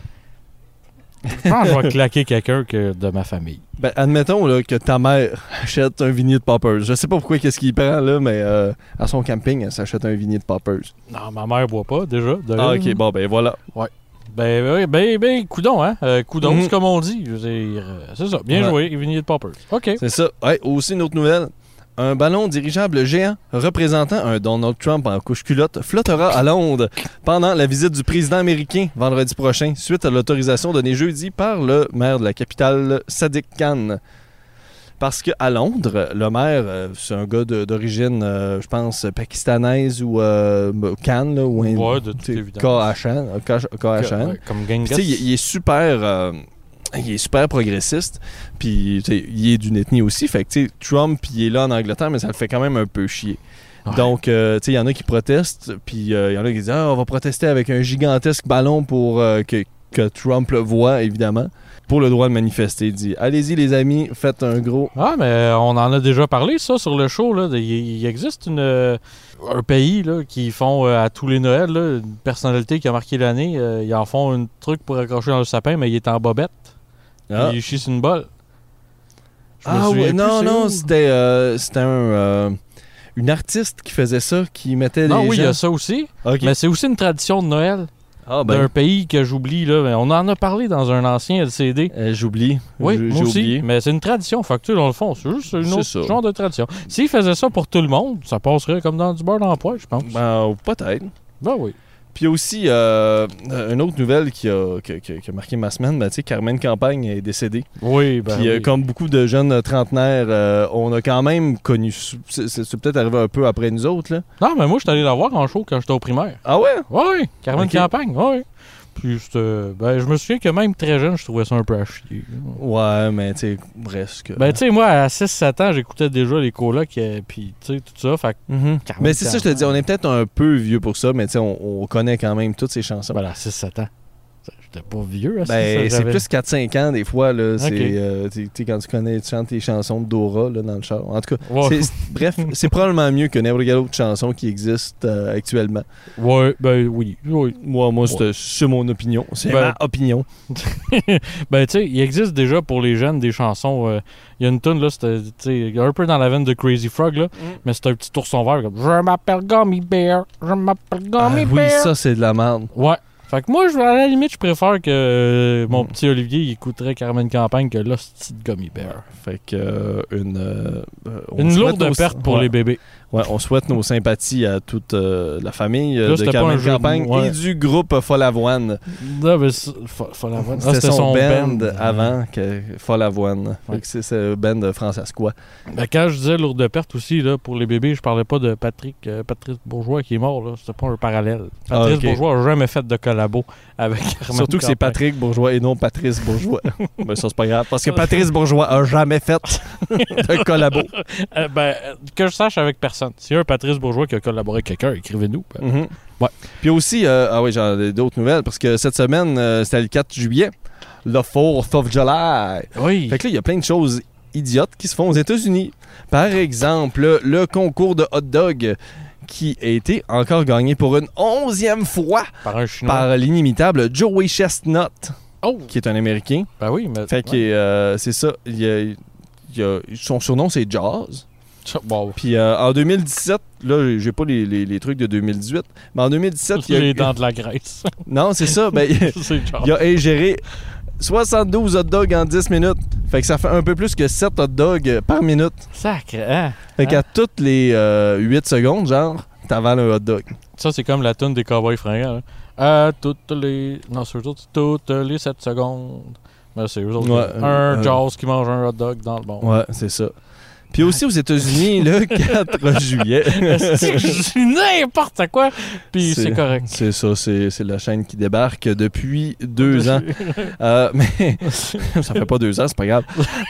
je pense que je vais claquer quelqu'un de ma famille. Ben, admettons là, que ta mère achète un vigné de poppers. Je sais pas pourquoi qu'est-ce qu'il prend, là, mais à son camping, elle s'achète un vigné de poppers. Non, ma mère boit pas, déjà. OK, bon, ben voilà. Ouais. Ben, coudon, hein? Coudon, c'est comme on dit. C'est ça, bien joué, vigné de poppers. OK. C'est ça. Ouais, aussi une autre nouvelle. Un ballon dirigeable géant représentant un Donald Trump en couche-culotte flottera à Londres pendant la visite du président américain vendredi prochain, suite à l'autorisation donnée jeudi par le maire de la capitale, Sadiq Khan. Parce qu'à Londres, le maire, c'est un gars d'origine, je pense, pakistanaise ou Khan, là, ou de toute évidence. K.H.N. Comme Genghis. Il est super... il est super progressiste, puis il est d'une ethnie aussi, fait que Trump il est là en Angleterre, mais ça le fait quand même un peu chier. Ouais. Donc, il y en a qui protestent, puis il y en a qui disent on va protester avec un gigantesque ballon pour que que Trump le voit, évidemment, pour le droit de manifester. Il dit « Allez-y, les amis, faites un gros... » Ah, mais on en a déjà parlé, ça, sur le show. Là. Il existe un pays là, qui font à tous les Noëls, là, une personnalité qui a marqué l'année. Ils en font un truc pour accrocher dans le sapin, mais il est en bobette. Ah. Il chie sur une bolle. C'était une artiste qui faisait ça, qui mettait les gens... il y a ça aussi. Okay. Mais c'est aussi une tradition de Noël. Ben. D'un pays que j'oublie, là. Mais on en a parlé dans un ancien LCD. J'oublie. Oui, j'ai moi aussi. oublié. Mais c'est une tradition. Fait que tu sais, dans le fond, c'est juste un autre genre de tradition. S'ils faisaient ça pour tout le monde, ça passerait comme dans du beurre d'emploi, je pense. Ben, peut-être. Ben oui. Puis il y a aussi une autre nouvelle qui a marqué ma semaine. Ben, tu sais, Carmen Campagne est décédée. Oui, ben Puis oui. comme beaucoup de jeunes trentenaires, on a quand même connu... C'est peut-être arrivé un peu après nous autres, là. Non, mais moi, je suis allé la voir en show quand j'étais au primaire. Ah ouais? Oui, Carmen Ok. Campagne, oui. Puis je me souviens que même très jeune, je trouvais ça un peu à chier. Ouais, mais tu sais, presque. Ben, tu sais, moi, à 6-7 ans, j'écoutais déjà les colocs, puis tu sais, tout ça. Fait que Mhm. Carmen Mais c'est ça, je te Campagne. dis, on est peut-être un peu vieux pour ça, mais tu sais, on connaît quand même toutes ces chansons. Ben, à 6-7 ans. J'étais pas vieux à 6-7 Ben, c'est j'avais- plus 4-5 ans, des fois, là. Ok. C'est, tu sais, quand tu chantes tes chansons de Dora, là, dans le char. En tout cas, Ouais. bref, c'est probablement mieux que n'importe quelle autre chanson qui existe actuellement. Ouais, ben oui. Moi, c'est mon opinion. C'est Ben- ma opinion. Ben, tu sais, il existe déjà pour les jeunes des chansons. Il y a une tune là, c'était tu sais, un peu dans la veine de Crazy Frog, là, mais c'était un petit ourson vert comme Je m'appelle Gummy Bear, je m'appelle Gummy Oui, Bear. ça, c'est de la merde. Ouais. Fait que moi, à la limite, je préfère que mon petit Olivier il écouterait Carmen Campagne que l'hostie de Gummy Bear. Fait que on Une souhaite lourde perte pour les bébés. Ouais, on souhaite nos sympathies à toute la famille Là, de c'était pas un Carmen jeu de Campagne mots, ouais. et du groupe Follavoine. Non, mais faut la voir. Ah, C'était son band band. avant que Follavoine. Ouais. Fait que c'est le band francescois. Ben, quand je disais lourde perte aussi, là, pour les bébés, je parlais pas de Patrice Bourgeois qui est mort. Là. C'était pas un parallèle. Patrice ok. Bourgeois n'a jamais fait de collabo avec Carmen Surtout que c'est Campagne. Patrick Bourgeois et non Patrice Bourgeois. Ben ça, c'est pas grave. Parce que Patrice Bourgeois a jamais fait de collabo. Que je sache avec personne. S'il y a un Patrice Bourgeois qui a collaboré avec quelqu'un, écrivez-nous. Ben, Mhm. Ouais. Puis aussi, j'en ai d'autres nouvelles. Parce que cette semaine, c'était le 4 juillet. Le 4th of July. Oui. Fait que là, il y a plein de choses idiotes qui se font aux États-Unis. Par exemple, le concours de hot dog qui a été encore gagné pour une 11e fois Par un Chinois. par l'inimitable Joey Chestnut, Oh! qui est un Américain. Ben oui, mais... Fait que c'est ça. Son surnom, c'est Jaws. Bon, Puis en 2017, là, j'ai pas les trucs de 2018, mais en 2017, les dents de la graisse. Non, c'est ça. Ben, C'est genre... il a ingéré 72 hot dogs en 10 minutes. Fait que ça fait un peu plus que 7 hot dogs par minute. Sacré, hein? Fait qu'à toutes les 8 secondes, genre, t'avales un hot dog. Ça, c'est comme la toune des Cowboys fringants. Là. À toutes les... Non, c'est eux autres. Toutes les 7 secondes. Ben, c'est eux autres. Ouais, un Jaws qui mange un hot dog dans le bon. Ouais, c'est ça. Puis aussi aux États-Unis, le 4 juillet. Je dis n'importe quoi, puis c'est correct. C'est ça, c'est la chaîne qui débarque depuis 2 ans. Mais ça fait pas 2 ans, c'est pas grave.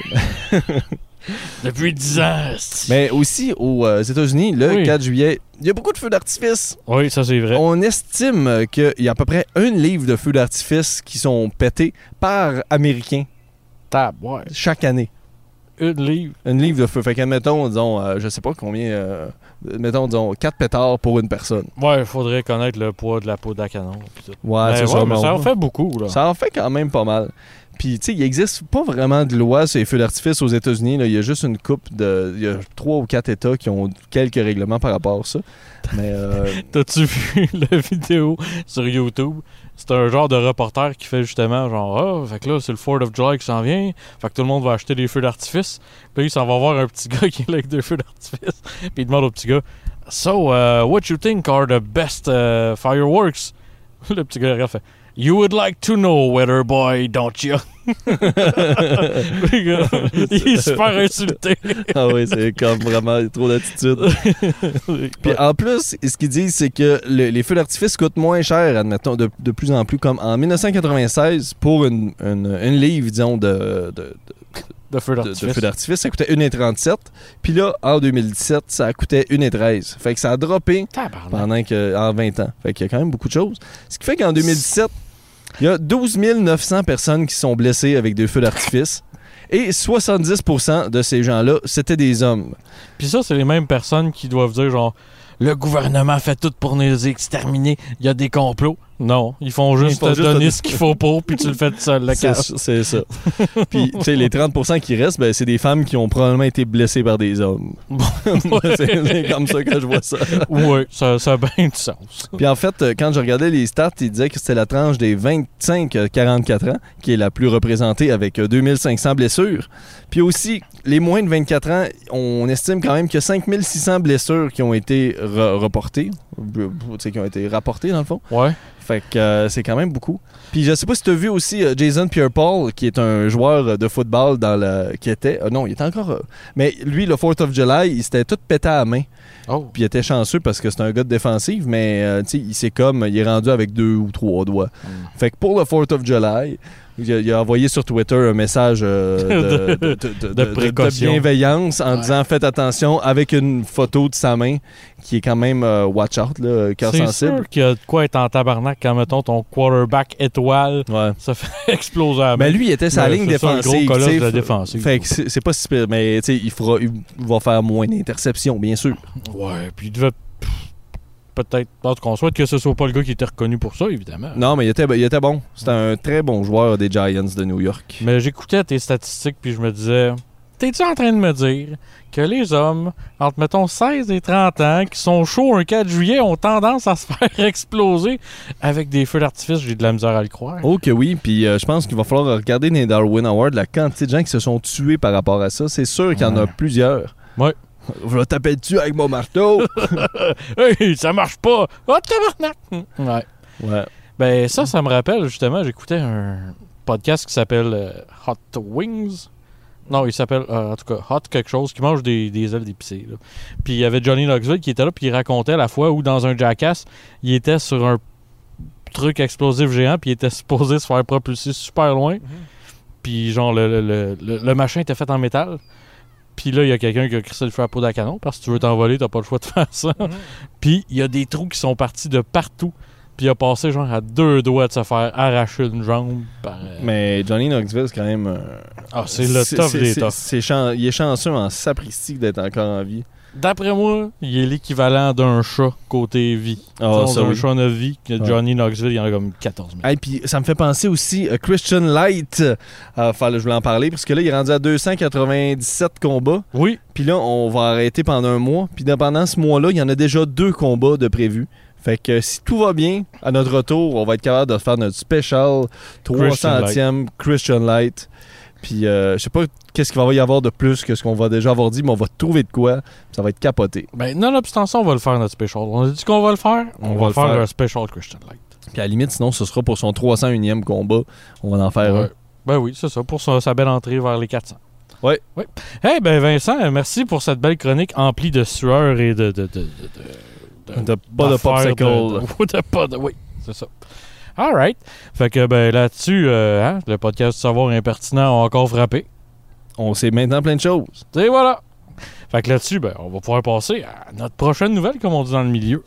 Depuis 10 ans. c'est- Mais aussi aux États-Unis, le Oui. 4 juillet, il y a beaucoup de feux d'artifice. Oui, ça c'est vrai. On estime qu'il y a à peu près 1 livre de feux d'artifice qui sont pétés par Américain Tab, ouais. chaque année. Une livre. 1 livre de feu. Fait qu'admettons, disons, je sais pas combien, mettons, disons, 4 pétards pour une personne. Ouais, il faudrait connaître le poids de la poudre à canon. pis tout. Ouais, Ben c'est ouais, ça. mais mais ça en on- fait beaucoup, là. Ça en fait quand même pas mal. Puis, tu sais, il n'existe pas vraiment de loi sur les feux d'artifice aux États-Unis. Là. Il y a juste une couple de... Il y a 3 ou 4 États qui ont quelques règlements par rapport à ça. Mais... T'as-tu vu la vidéo sur YouTube? C'est un genre de reporter qui fait justement genre fait que là, c'est le 4th of July qui s'en vient. Fait que tout le monde va acheter des feux d'artifice. Puis il s'en va voir un petit gars qui est là avec des feux d'artifice. Puis il demande au petit gars So, what you think are the best fireworks? Le petit gars regarde fait You would like to know, weather boy, don't you? Le gars, il est super insulté. ah oui, c'est comme vraiment trop d'attitude. Puis en plus, ce qu'ils disent, c'est que les feux d'artifice coûtent moins cher, admettons, de plus en plus. Comme en 1996, pour une livre, disons, de feux de d'artifice. feux d'artifice, ça coûtait 1,37. Puis là, en 2017, ça coûtait 1,13. Fait que ça a droppé Tabarnak. en 20 ans. Fait qu'il y a quand même beaucoup de choses. Ce qui fait qu'en 2017, Il y a 12 900 personnes qui sont blessées avec des feux d'artifice. Et 70% de ces gens-là, c'était des hommes. Puis ça, c'est les mêmes personnes qui doivent dire genre le gouvernement fait tout pour nous exterminer, il y a des complots. Non, ils font juste te donner ce qu'il faut pour, puis tu le fais tout seul, le cas. C'est ça. Puis, tu sais, les 30% qui restent, ben, c'est des femmes qui ont probablement été blessées par des hommes. C'est comme ça que je vois ça. Oui, ça a bien du sens. Puis en fait, quand je regardais les stats, il disait que c'était la tranche des 25-44 ans qui est la plus représentée avec 2500 blessures. Puis aussi, les moins de 24 ans, on estime quand même qu'il y a 5600 blessures qui ont été reportées, qui ont été rapportées dans le fond. Ouais. Fait que c'est quand même beaucoup. Puis je sais pas si tu as vu aussi Jason Pierre-Paul, qui est un joueur de football qui était... non, il était encore... mais lui, le 4th of July, il s'était tout pété à la main. Oh. Puis il était chanceux parce que c'est un gars de défensive, mais tu sais, il est rendu avec 2 ou 3 doigts. Fait que pour le 4th of July... Il a envoyé sur Twitter un message de bienveillance en disant faites attention avec une photo de sa main qui est quand même watch out, là, cœur sensible. C'est sûr qu'il y a de quoi être en tabarnak quand, mettons, ton quarterback étoile ça fait exploser la main. Mais lui, il était sa ligne défensive. Un gros colosse de la défensive. Fait que c'est pas si pire, mais il va faire moins d'interceptions, bien sûr. Ouais, puis il devait... peut-être, en tout cas, on souhaite que ce soit pas le gars qui était reconnu pour ça, évidemment. Non, mais il était bon. C'était un très bon joueur des Giants de New York. Mais j'écoutais tes statistiques puis je me disais, t'es-tu en train de me dire que les hommes, entre, mettons, 16 et 30 ans, qui sont chauds un 4 juillet, ont tendance à se faire exploser avec des feux d'artifice? J'ai de la misère à le croire. Oh que oui, puis je pense qu'il va falloir regarder dans les Darwin Awards la quantité de gens qui se sont tués par rapport à ça. C'est sûr qu'il y en a plusieurs. Ouais. Je vais taper dessus avec mon marteau. Hey, ça marche pas. Oh, tabarnak! Ouais. Ben, ça me rappelle, justement, j'écoutais un podcast qui s'appelle Hot Wings. Non, il s'appelle, en tout cas, Hot quelque chose, qui mange des ailes d'épicé. Là. Puis il y avait Johnny Knoxville qui était là, puis il racontait la fois où, dans un Jackass, il était sur un truc explosif géant, puis il était supposé se faire propulser super loin. Puis genre, le machin était fait en métal. Puis là, il y a quelqu'un qui a crissé le feu à peau d'un canon parce que si tu veux t'envoler, t'as pas le choix de faire ça. Puis il y a des trous qui sont partis de partout. Puis il a passé genre à 2 doigts de se faire arracher une jambe. Mais Johnny Knoxville, c'est quand même... c'est le tough des toughs. Il est chanceux en sapristi d'être encore en vie. D'après moi, il est l'équivalent d'un chat côté vie. Un chat de vie, que Johnny Knoxville, il y en a comme 14 000. Et puis ça me fait penser aussi à Christian Light. Je voulais en parler parce que là, il est rendu à 297 combats. Oui. Puis là, on va arrêter pendant un mois. Puis pendant ce mois-là, il y en a déjà 2 combats de prévus. Fait que si tout va bien, à notre retour, on va être capable de faire notre special 300e Christian Light. Puis je sais pas qu'est-ce qu'il va y avoir de plus que ce qu'on va déjà avoir dit, mais on va trouver de quoi. Ça va être capoté. Ben, nonobstant ça, on va le faire notre special. On a dit qu'on va le faire. On va le faire un special Christian Light. Puis à la limite, sinon, ce sera pour son 301e combat. On va en faire un. Ben oui, c'est ça. Pour sa belle entrée vers les 400. Oui. Eh ben Vincent, merci pour cette belle chronique emplie de sueur et de pas de popsicle. Oui, c'est ça. All right. Fait que ben là-dessus, le podcast du savoir impertinent a encore frappé. On sait maintenant plein de choses. Et voilà. Fait que là-dessus, ben, on va pouvoir passer à notre prochaine nouvelle, comme on dit dans le milieu.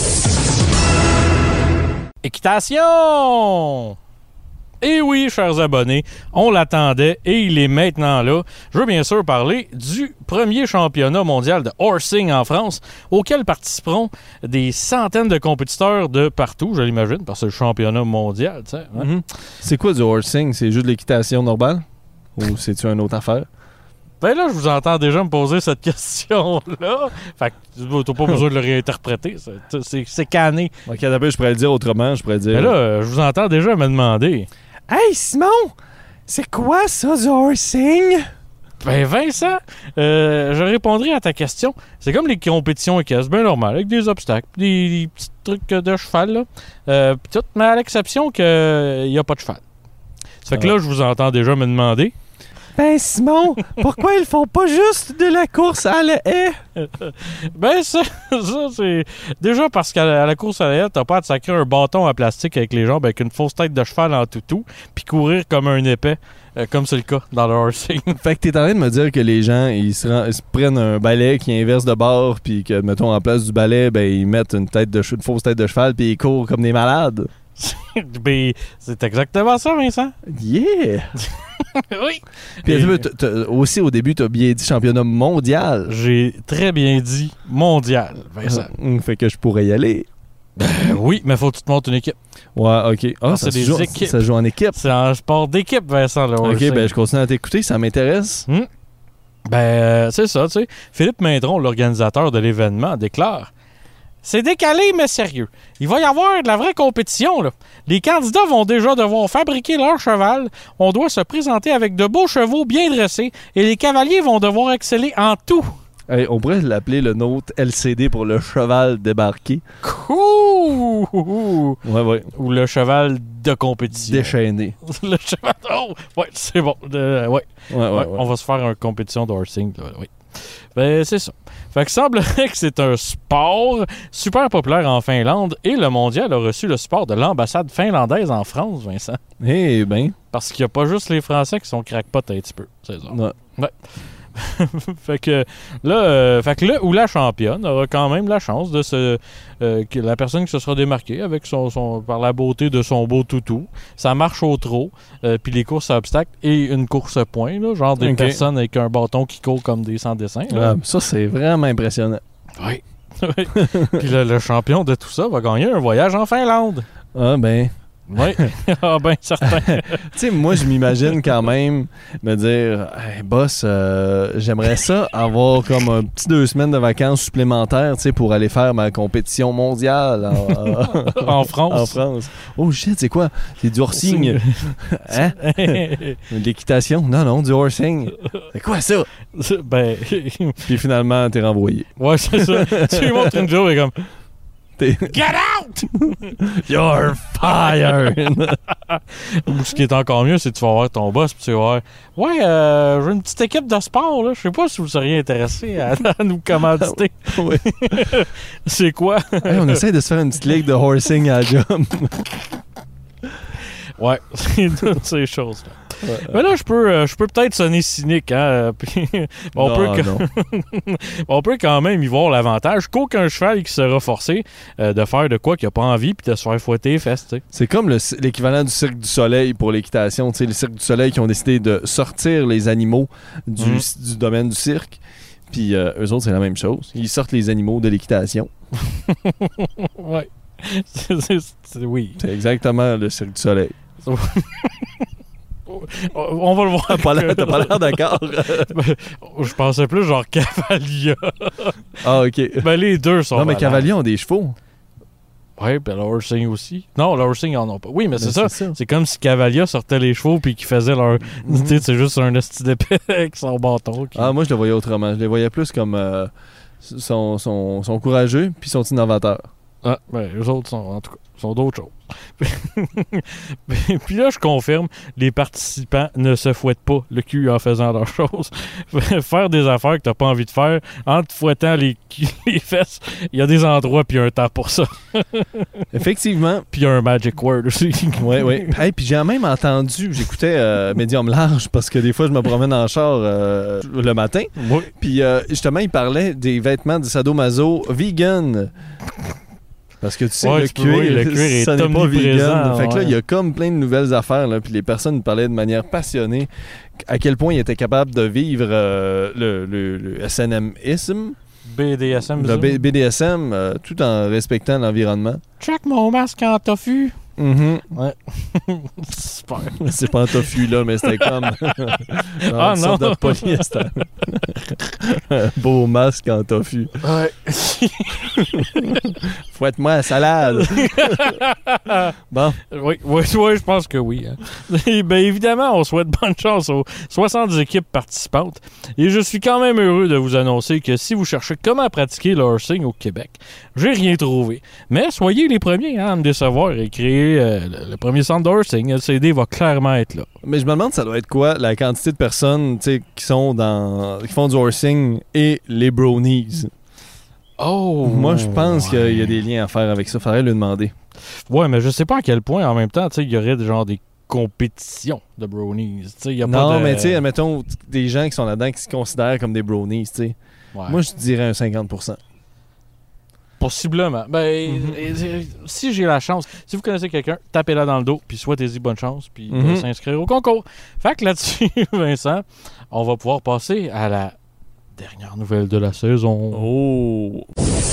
Équitation! Et oui, chers abonnés, on l'attendait et il est maintenant là. Je veux bien sûr parler du premier championnat mondial de horsing en France, auquel participeront des centaines de compétiteurs de partout, je l'imagine, parce que c'est le championnat mondial, tu sais. Hein? Mm-hmm. C'est quoi du horsing? C'est juste de l'équitation normale? Ou c'est-tu une autre affaire? Ben là, je vous entends déjà me poser cette question-là. Fait que t'as pas besoin de le réinterpréter. C'est canné. Ok, d'abord, je pourrais le dire autrement. Mais là, je vous entends déjà me demander... Hey, Simon! C'est quoi ça, du horsing? Ben, Vincent, je répondrai à ta question. C'est comme les compétitions équestres, bien normal, avec des obstacles, des petits trucs de cheval, là. Pis tout, mais à l'exception qu'il n'y a pas de cheval. Ça fait que là, je vous entends déjà me demander... Ben Simon, pourquoi ils font pas juste de la course à la haie? Ben ça c'est... Déjà parce qu'à la course à la haie, t'as pas à te sacrer un bâton en plastique avec les jambes avec une fausse tête de cheval en toutou puis courir comme un épais, comme c'est le cas dans le horsing. Fait que t'es en train de me dire que les gens, ils se prennent un balai qui inverse de bord puis que, mettons, en place du balai, ben ils mettent une fausse tête de cheval puis ils courent comme des malades? Ben, c'est exactement ça, Vincent. Yeah! Oui. Puis aussi, au début, tu as bien dit championnat mondial. J'ai très bien dit mondial, Vincent. Fait que je pourrais y aller. Oui, mais faut que tu te montes une équipe. Ouais, OK. Ah, c'est des équipes. Ça joue en équipe. C'est un sport d'équipe, Vincent. Là, OK, ben je continue à t'écouter, ça m'intéresse. C'est ça, tu sais. Philippe Maindron, l'organisateur de l'événement, déclare: c'est décalé, mais sérieux. Il va y avoir de la vraie compétition, là. Les candidats vont déjà devoir fabriquer leur cheval. On doit se présenter avec de beaux chevaux bien dressés et les cavaliers vont devoir exceller en tout. Hey, on pourrait l'appeler le nôtre LCD pour le cheval débarqué. Cool! Ouais. Ou le cheval de compétition. Déchaîné. Le cheval... Oh! Ouais, c'est bon. Ouais. On va se faire une compétition de horsing. Oui. Ben, c'est ça. Fait que semblerait que c'est un sport super populaire en Finlande et le mondial a reçu le support de l'ambassade finlandaise en France, Vincent. Eh ben. Parce qu'il n'y a pas juste les Français qui sont crackpots un petit peu. C'est ça. Ouais. Fait que là, où la championne aura quand même la chance de que la personne qui se sera démarquée avec par la beauté de son beau toutou, ça marche au trot, puis les courses à obstacles et une course à points, là, genre des personnes avec un bâton qui court comme des sans-dessins. Ça, c'est vraiment impressionnant. Oui. Puis le champion de tout ça va gagner un voyage en Finlande. Ah ben... Oui, certain. Tu sais, moi, je m'imagine quand même me dire, hey, boss, j'aimerais ça avoir comme un petit 2 semaines de vacances supplémentaires, tu sais, pour aller faire ma compétition mondiale en France. En France. Oh shit, c'est quoi? C'est du horsing. Hein? De l'équitation? Non, du horsing. C'est quoi ça? Ben... Puis finalement, t'es renvoyé. Ouais, c'est ça. Tu lui montres une joke et comme... Get out! You're fired! Ou ce qui est encore mieux, c'est que tu vas voir ton boss puis tu vas voir j'ai une petite équipe de sport, là. Je sais pas si vous seriez intéressé à nous commanditer. Oui. C'est quoi? Hey, on essaie de se faire une petite ligue de horsing à la job. Ouais, c'est toutes ces choses-là. Mais là, je peux peut-être sonner cynique, hein. Puis, on peut quand même y voir l'avantage qu'aucun cheval qui sera forcé de faire de quoi qu'il n'a pas envie puis de se faire fouetter les fesses, tu sais. C'est comme l'équivalent du Cirque du Soleil pour l'équitation. Tu sais, le Cirque du Soleil qui ont décidé de sortir les animaux du domaine du cirque. Puis eux autres, c'est la même chose. Ils sortent les animaux de l'équitation. Ouais. Oui. C'est exactement le Cirque du Soleil. On va le voir. T'as pas l'air d'accord. Je pensais plus genre Cavalia. Ah, OK. Ben, les deux sont... Non, mais Cavalia ont des chevaux. Oui, puis le horsing aussi. Non, le horsing, ils en ont pas. Oui, mais c'est ça. C'est comme si Cavalia sortait les chevaux puis qu'ils faisaient leur... Tu sais, c'est juste un esti d'épée avec son bâton. Ah, moi, je le voyais autrement. Je les voyais plus comme... sont courageux puis sont innovateurs. Ah, ben, eux autres sont d'autres choses. Puis là, je confirme, les participants ne se fouettent pas le cul en faisant leurs choses. Faire des affaires que t'as pas envie de faire en te fouettant les fesses, il y a des endroits puis un temps pour ça. Effectivement. Puis il y a un magic word aussi. Oui. Hey, puis j'ai même entendu, j'écoutais Médium Large parce que des fois, je me promène en char le matin. Oui. Puis justement, il parlait des vêtements de sadomaso vegan. Parce que tu sais, le cuir ça n'est pas vegan. Fait que là, il y a comme plein de nouvelles affaires. Là, puis les personnes parlaient de manière passionnée à quel point ils étaient capables de vivre le SNMisme. BDSM. Le BDSM, tout en respectant l'environnement. Check mon masque en tofu. Ouais. Super. C'est pas un tofu là, mais c'était comme ah non, de polyester. Un beau masque en tofu. Ouais. Fouette-moi la salade. Bon. Oui, je pense que oui. Hein. Bien évidemment, on souhaite bonne chance aux 70 équipes participantes. Et je suis quand même heureux de vous annoncer que si vous cherchez comment pratiquer le horsing au Québec, j'ai rien trouvé. Mais soyez les premiers à me décevoir et créer le premier centre de horsing. LCD va clairement être là. Mais je me demande ça doit être quoi la quantité de personnes qui font du horsing et les brownies. Oh! Moi, je pense qu'il y a des liens à faire avec ça. Faudrait lui demander. Ouais, mais je sais pas à quel point, en même temps, il y aurait des compétitions de brownies. Mais tu sais, admettons, des gens qui sont là-dedans qui se considèrent comme des brownies, tu sais. Ouais. Moi, je dirais un 50%. Possiblement. Si j'ai la chance, si vous connaissez quelqu'un, tapez-la dans le dos, puis souhaitez-y bonne chance, puis s'inscrire au concours. Fait que là-dessus, Vincent, on va pouvoir passer à la dernière nouvelle de la saison. Oh!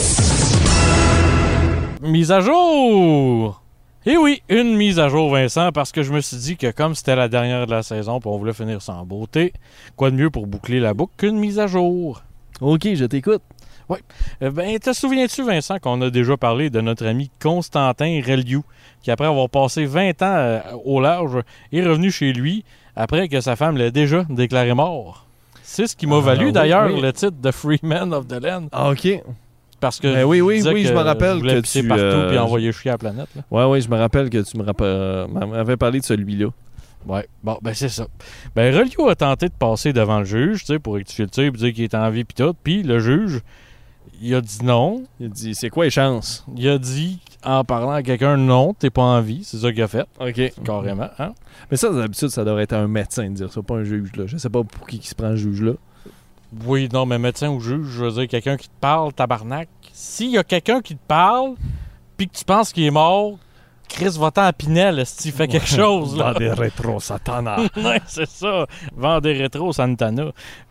Mise à jour! Et oui, une mise à jour, Vincent, parce que je me suis dit que comme c'était la dernière de la saison, puis on voulait finir sans beauté, quoi de mieux pour boucler la boucle qu'une mise à jour? OK, je t'écoute. Oui. Te souviens-tu, Vincent, qu'on a déjà parlé de notre ami Constantin Reliou, qui, après avoir passé 20 ans au large, est revenu chez lui après que sa femme l'ait déjà déclaré mort? C'est ce qui m'a valu, d'ailleurs, le titre de Freeman of the Land. Ah, OK. Parce que oui, je me rappelle que tu tu... partout puis envoyer chier à la planète. Oui, je me rappelle que tu m'avais parlé de celui-là. Oui, bon, c'est ça. Reliou a tenté de passer devant le juge, tu sais, pour rectifier le tir et dire qu'il était en vie pis tout. Puis le juge, il a dit non. Il a dit, c'est quoi les chances? Il a dit, en parlant à quelqu'un, non, t'es pas en vie. C'est ça qu'il a fait. OK. Carrément, hein? Mais ça, d'habitude, ça devrait être un médecin de dire ça, pas un juge, là. Je sais pas pour qui se prend le juge, là. Oui, non, mais médecin ou juge, je veux dire, quelqu'un qui te parle, tabarnak. S'il y a quelqu'un qui te parle, puis que tu penses qu'il est mort, Chris, va-t'en à Pinel, si tu fais quelque chose, là. Vends des rétros, Satana. Ouais, c'est ça. Vends des rétros, Santana.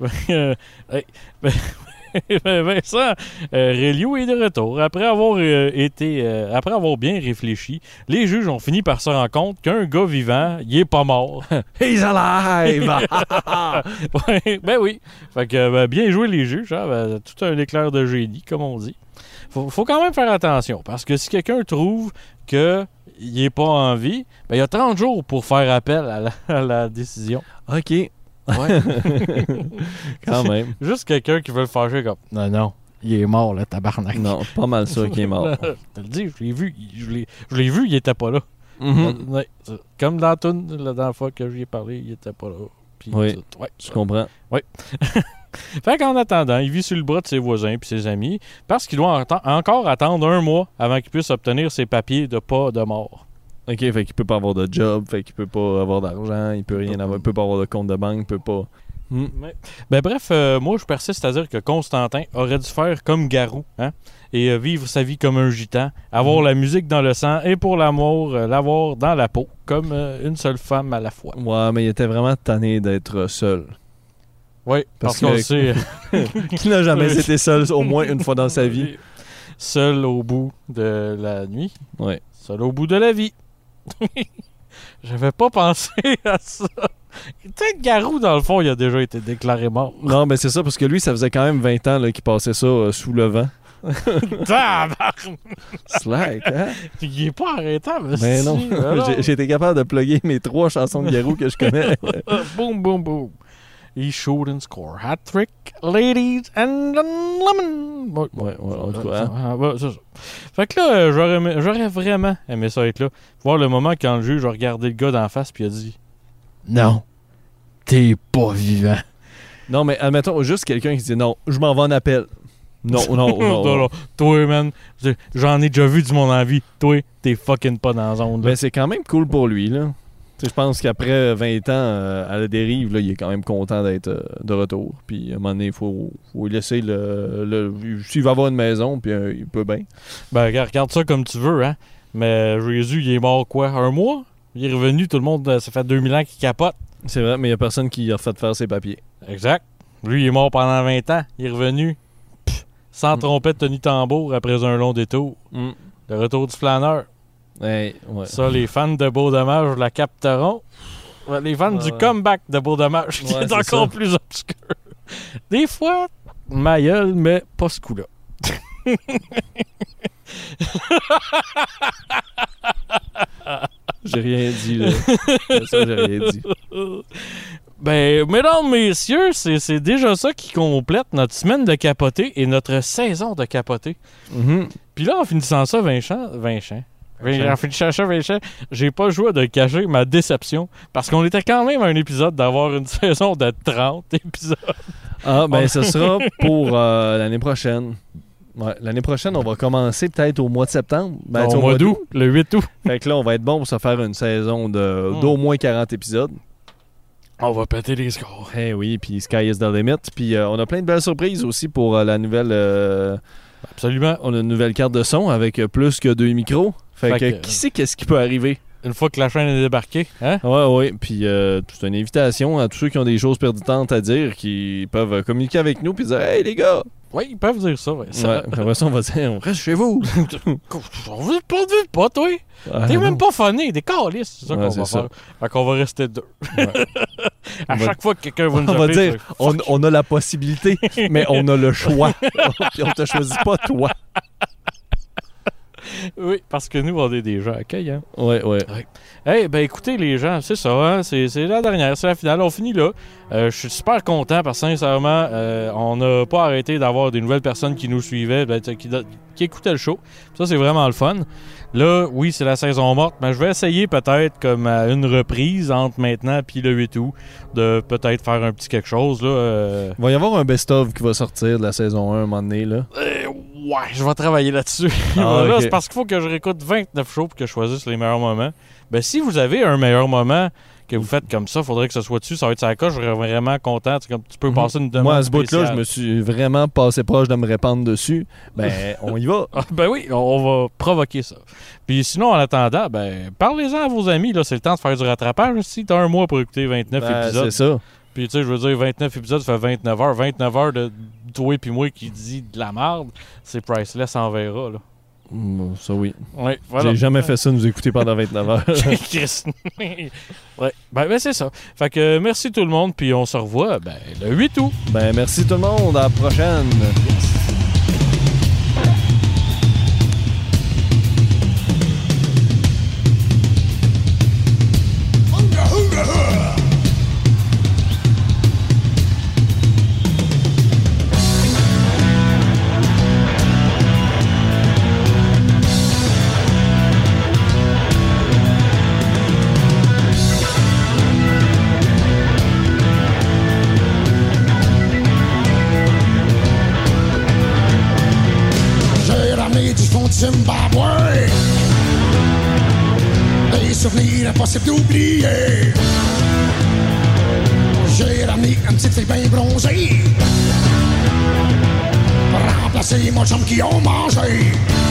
Vincent, Reliou est de retour. Après avoir bien réfléchi, les juges ont fini par se rendre compte qu'un gars vivant, il est pas mort. He's alive! Ouais, oui. Fait que bien joué les juges, hein? Tout un éclair de génie, comme on dit. Faut quand même faire attention, parce que si quelqu'un trouve qu'il n'est pas en vie, il y a 30 jours pour faire appel à la décision. OK. Ouais. Quand même. Juste quelqu'un qui veut le fâcher comme non, il est mort, là, tabarnak. Non, pas mal ça qui est mort. Je te le dis, je l'ai vu, il était pas là. Ouais, comme dans la toune, la dernière fois que j'y ai parlé, il était pas là. Puis, oui, ouais, je comprends. Oui. Fait qu'en attendant, il vit sur le bras de ses voisins et ses amis parce qu'il doit encore attendre 1 mois avant qu'il puisse obtenir ses papiers de pas de mort. OK, fait qu'il peut pas avoir de job, fait qu'il peut pas avoir d'argent, il peut rien avoir, il peut pas avoir de compte de banque, il peut pas... Bref, moi je persiste à dire que Constantin aurait dû faire comme Garou, hein, et vivre sa vie comme un gitan, avoir la musique dans le sang et pour l'amour, l'avoir dans la peau, comme une seule femme à la fois. Ouais, mais il était vraiment tanné d'être seul. Oui, parce qu'on le sait. Qui n'a jamais été seul au moins une fois dans sa vie? Seul au bout de la nuit. Ouais. Seul au bout de la vie. J'avais pas pensé à ça. Peut-être Garou, dans le fond, il a déjà été déclaré mort. Non, mais c'est ça, parce que lui, ça faisait quand même 20 ans là, qu'il passait ça sous le vent. Slack, hein? Il est pas arrêtable. Mais non, j'ai été capable de plugger mes 3 chansons de Garou que je connais. Boom, boom, boom. He shoot and score. Hat-trick, ladies and lemon. Ouais, en tout cas. C'est ça. Fait que là, j'aurais vraiment aimé ça être là. Voir le moment quand le juge a regardé le gars d'en face puis a dit « Non, t'es pas vivant. » Non, mais admettons, juste quelqu'un qui dit « Non, je m'en vais en appel. » Non. Toi, man, j'en ai déjà vu du monde en vie. Toi, t'es fucking pas dans la zone. Ben, c'est quand même cool pour lui, là. Je pense qu'après 20 ans à la dérive, là, il est quand même content d'être de retour. Puis à un moment donné, il faut laisser s'il va avoir une maison, puis il peut bien. Ben, regarde ça comme tu veux, hein. Mais Jésus, il est mort quoi? 1 mois? Il est revenu, tout le monde, ça fait 2000 ans qu'il capote. C'est vrai, mais il n'y a personne qui a fait faire ses papiers. Exact. Lui, il est mort pendant 20 ans. Il est revenu sans trompette, tenue tambour après un long détour. Le retour du flâneur. Ouais. Ça, les fans de Beau Dommage la capteront. Les fans du comeback de Beau Dommage, qui est encore plus obscur. Des fois, ma gueule, mais pas ce coup-là. J'ai rien dit, là. Ça, j'ai rien dit. Ben, mesdames, messieurs, c'est déjà ça qui complète notre semaine de capoté et notre saison de capoté. Puis là, en finissant ça, Vincent, j'ai pas le choix de cacher ma déception parce qu'on était quand même à un épisode d'avoir une saison de 30 épisodes. Ah, ben ce sera pour l'année prochaine. Ouais, l'année prochaine, on va commencer peut-être au mois de septembre. Ben, au mois d'août, le 8 août. Fait que là, on va être bon pour se faire une saison d'au moins 40 épisodes. On va péter les scores. Eh oui, puis Sky is the limit. Puis on a plein de belles surprises aussi pour la nouvelle... Absolument. On a une nouvelle carte de son avec plus que 2 micros. Fait que qui sait qu'est-ce qui peut arriver? Une fois que la chaîne est débarquée, hein? Ouais. Puis c'est une invitation à tous ceux qui ont des choses pertinentes à dire, qui peuvent communiquer avec nous puis dire « Hey, les gars! » Oui, ils peuvent dire ça. Ouais. Après ça, on va dire « On reste chez vous! » On veut pas, toi! T'es même pas funné, des câlisses, c'est ça qu'on va faire. Fait qu'on va rester 2. Ouais. À chaque fois que quelqu'un va nous appeler... On va dire « On a la possibilité, mais on a le choix. » Puis on te choisit pas, toi. Oui, parce que nous, on est des gens accueillants. Ouais. Ben écoutez, les gens, c'est ça, hein, c'est la dernière, c'est la finale, on finit là. Je suis super content parce que sincèrement, on n'a pas arrêté d'avoir des nouvelles personnes qui nous suivaient, qui écoutaient le show. Ça, c'est vraiment le fun. Là, oui, c'est la saison morte, mais je vais essayer peut-être, comme à une reprise entre maintenant et le 8 août, de peut-être faire un petit quelque chose. Là, Il va y avoir un best-of qui va sortir de la saison 1 à un moment donné, là. Ouais, je vais travailler là-dessus. Là, c'est parce qu'il faut que je réécoute 29 shows pour que je choisisse les meilleurs moments. Ben, si vous avez un meilleur moment que vous faites comme ça, il faudrait que ce soit dessus. Ça va être sa coche, je serais vraiment content. Comme tu peux passer une demande. Moi, à ce bout-là, je me suis vraiment passé proche de me répandre dessus. Ben, on y va. Ben oui, on va provoquer ça. Puis sinon, en attendant, ben, parlez-en à vos amis. Là, c'est le temps de faire du rattrapage. Si tu as un mois pour écouter 29 épisodes. C'est ça. Puis, tu sais, je veux dire, 29 épisodes, ça fait 29 heures. 29 heures de toi et moi qui dit de la merde, c'est priceless, on verra, là. Ça, oui. Ouais, voilà. J'ai jamais fait ça, nous écouter pendant 29 heures. Ouais, ben c'est ça. Fait que merci tout le monde, puis on se revoit le 8 août. Ben, merci tout le monde. À la prochaine. Zimbabwe, des souvenirs impossibles d'oublier. J'ai ramené une petite fille bien bronzée pour remplacer mon chum qui ont mangé.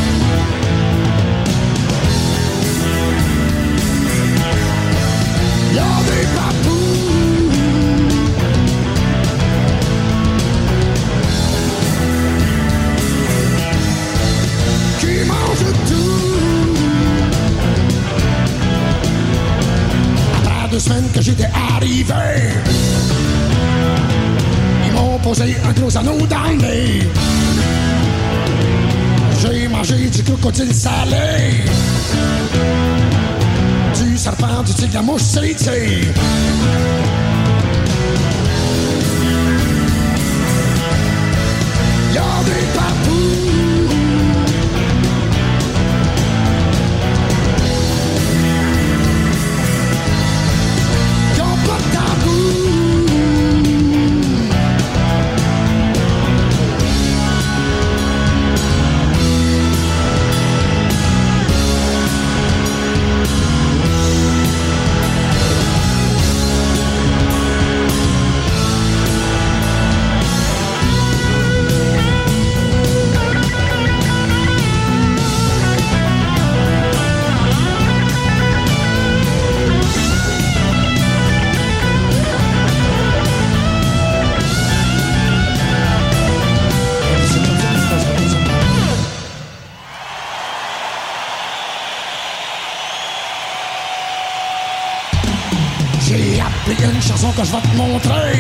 Y'a des papous qui mangent tout. Après 2 semaines que j'étais arrivé, ils m'ont posé un gros anneau dans le nez. J'ai mangé du crocodile salé, du serpent, du tigre, de la mouche sétée. Y'a des papous qui ont pas de tabou. J'ai appris une chanson que je vais te montrer.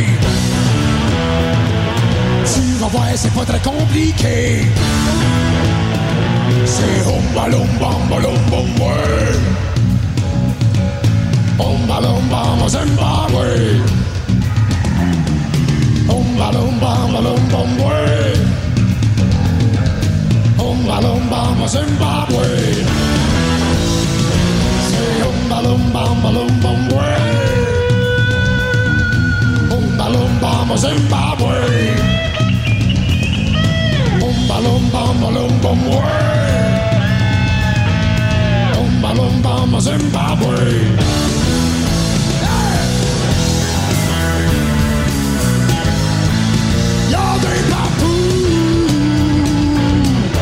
Tu vas voir, c'est pas très compliqué. C'est Oomba Loomba Oomba Loomba ouais. Oomba Loomba Oomba Zimbabwe. Oomba Loomba Oomba Loomba ouais. Oomba Loomba Oomba Zimbabwe. C'est Oomba Loomba Oomba Loomba ouais. Oomba Loomba Oomba Zimbabwe. Oomba Loomba Oomba Loomba ouais. Oomba Loomba Oomba Zimbabwe. Y'a des papous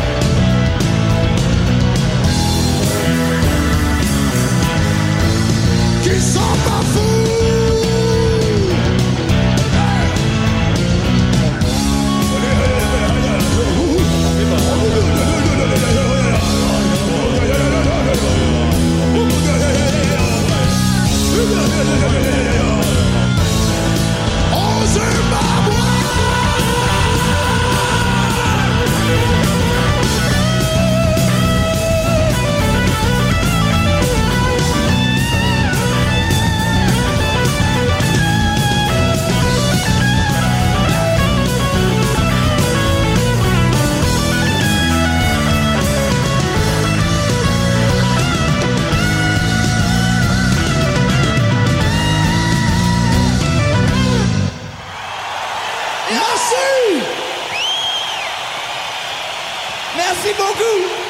Merci beaucoup!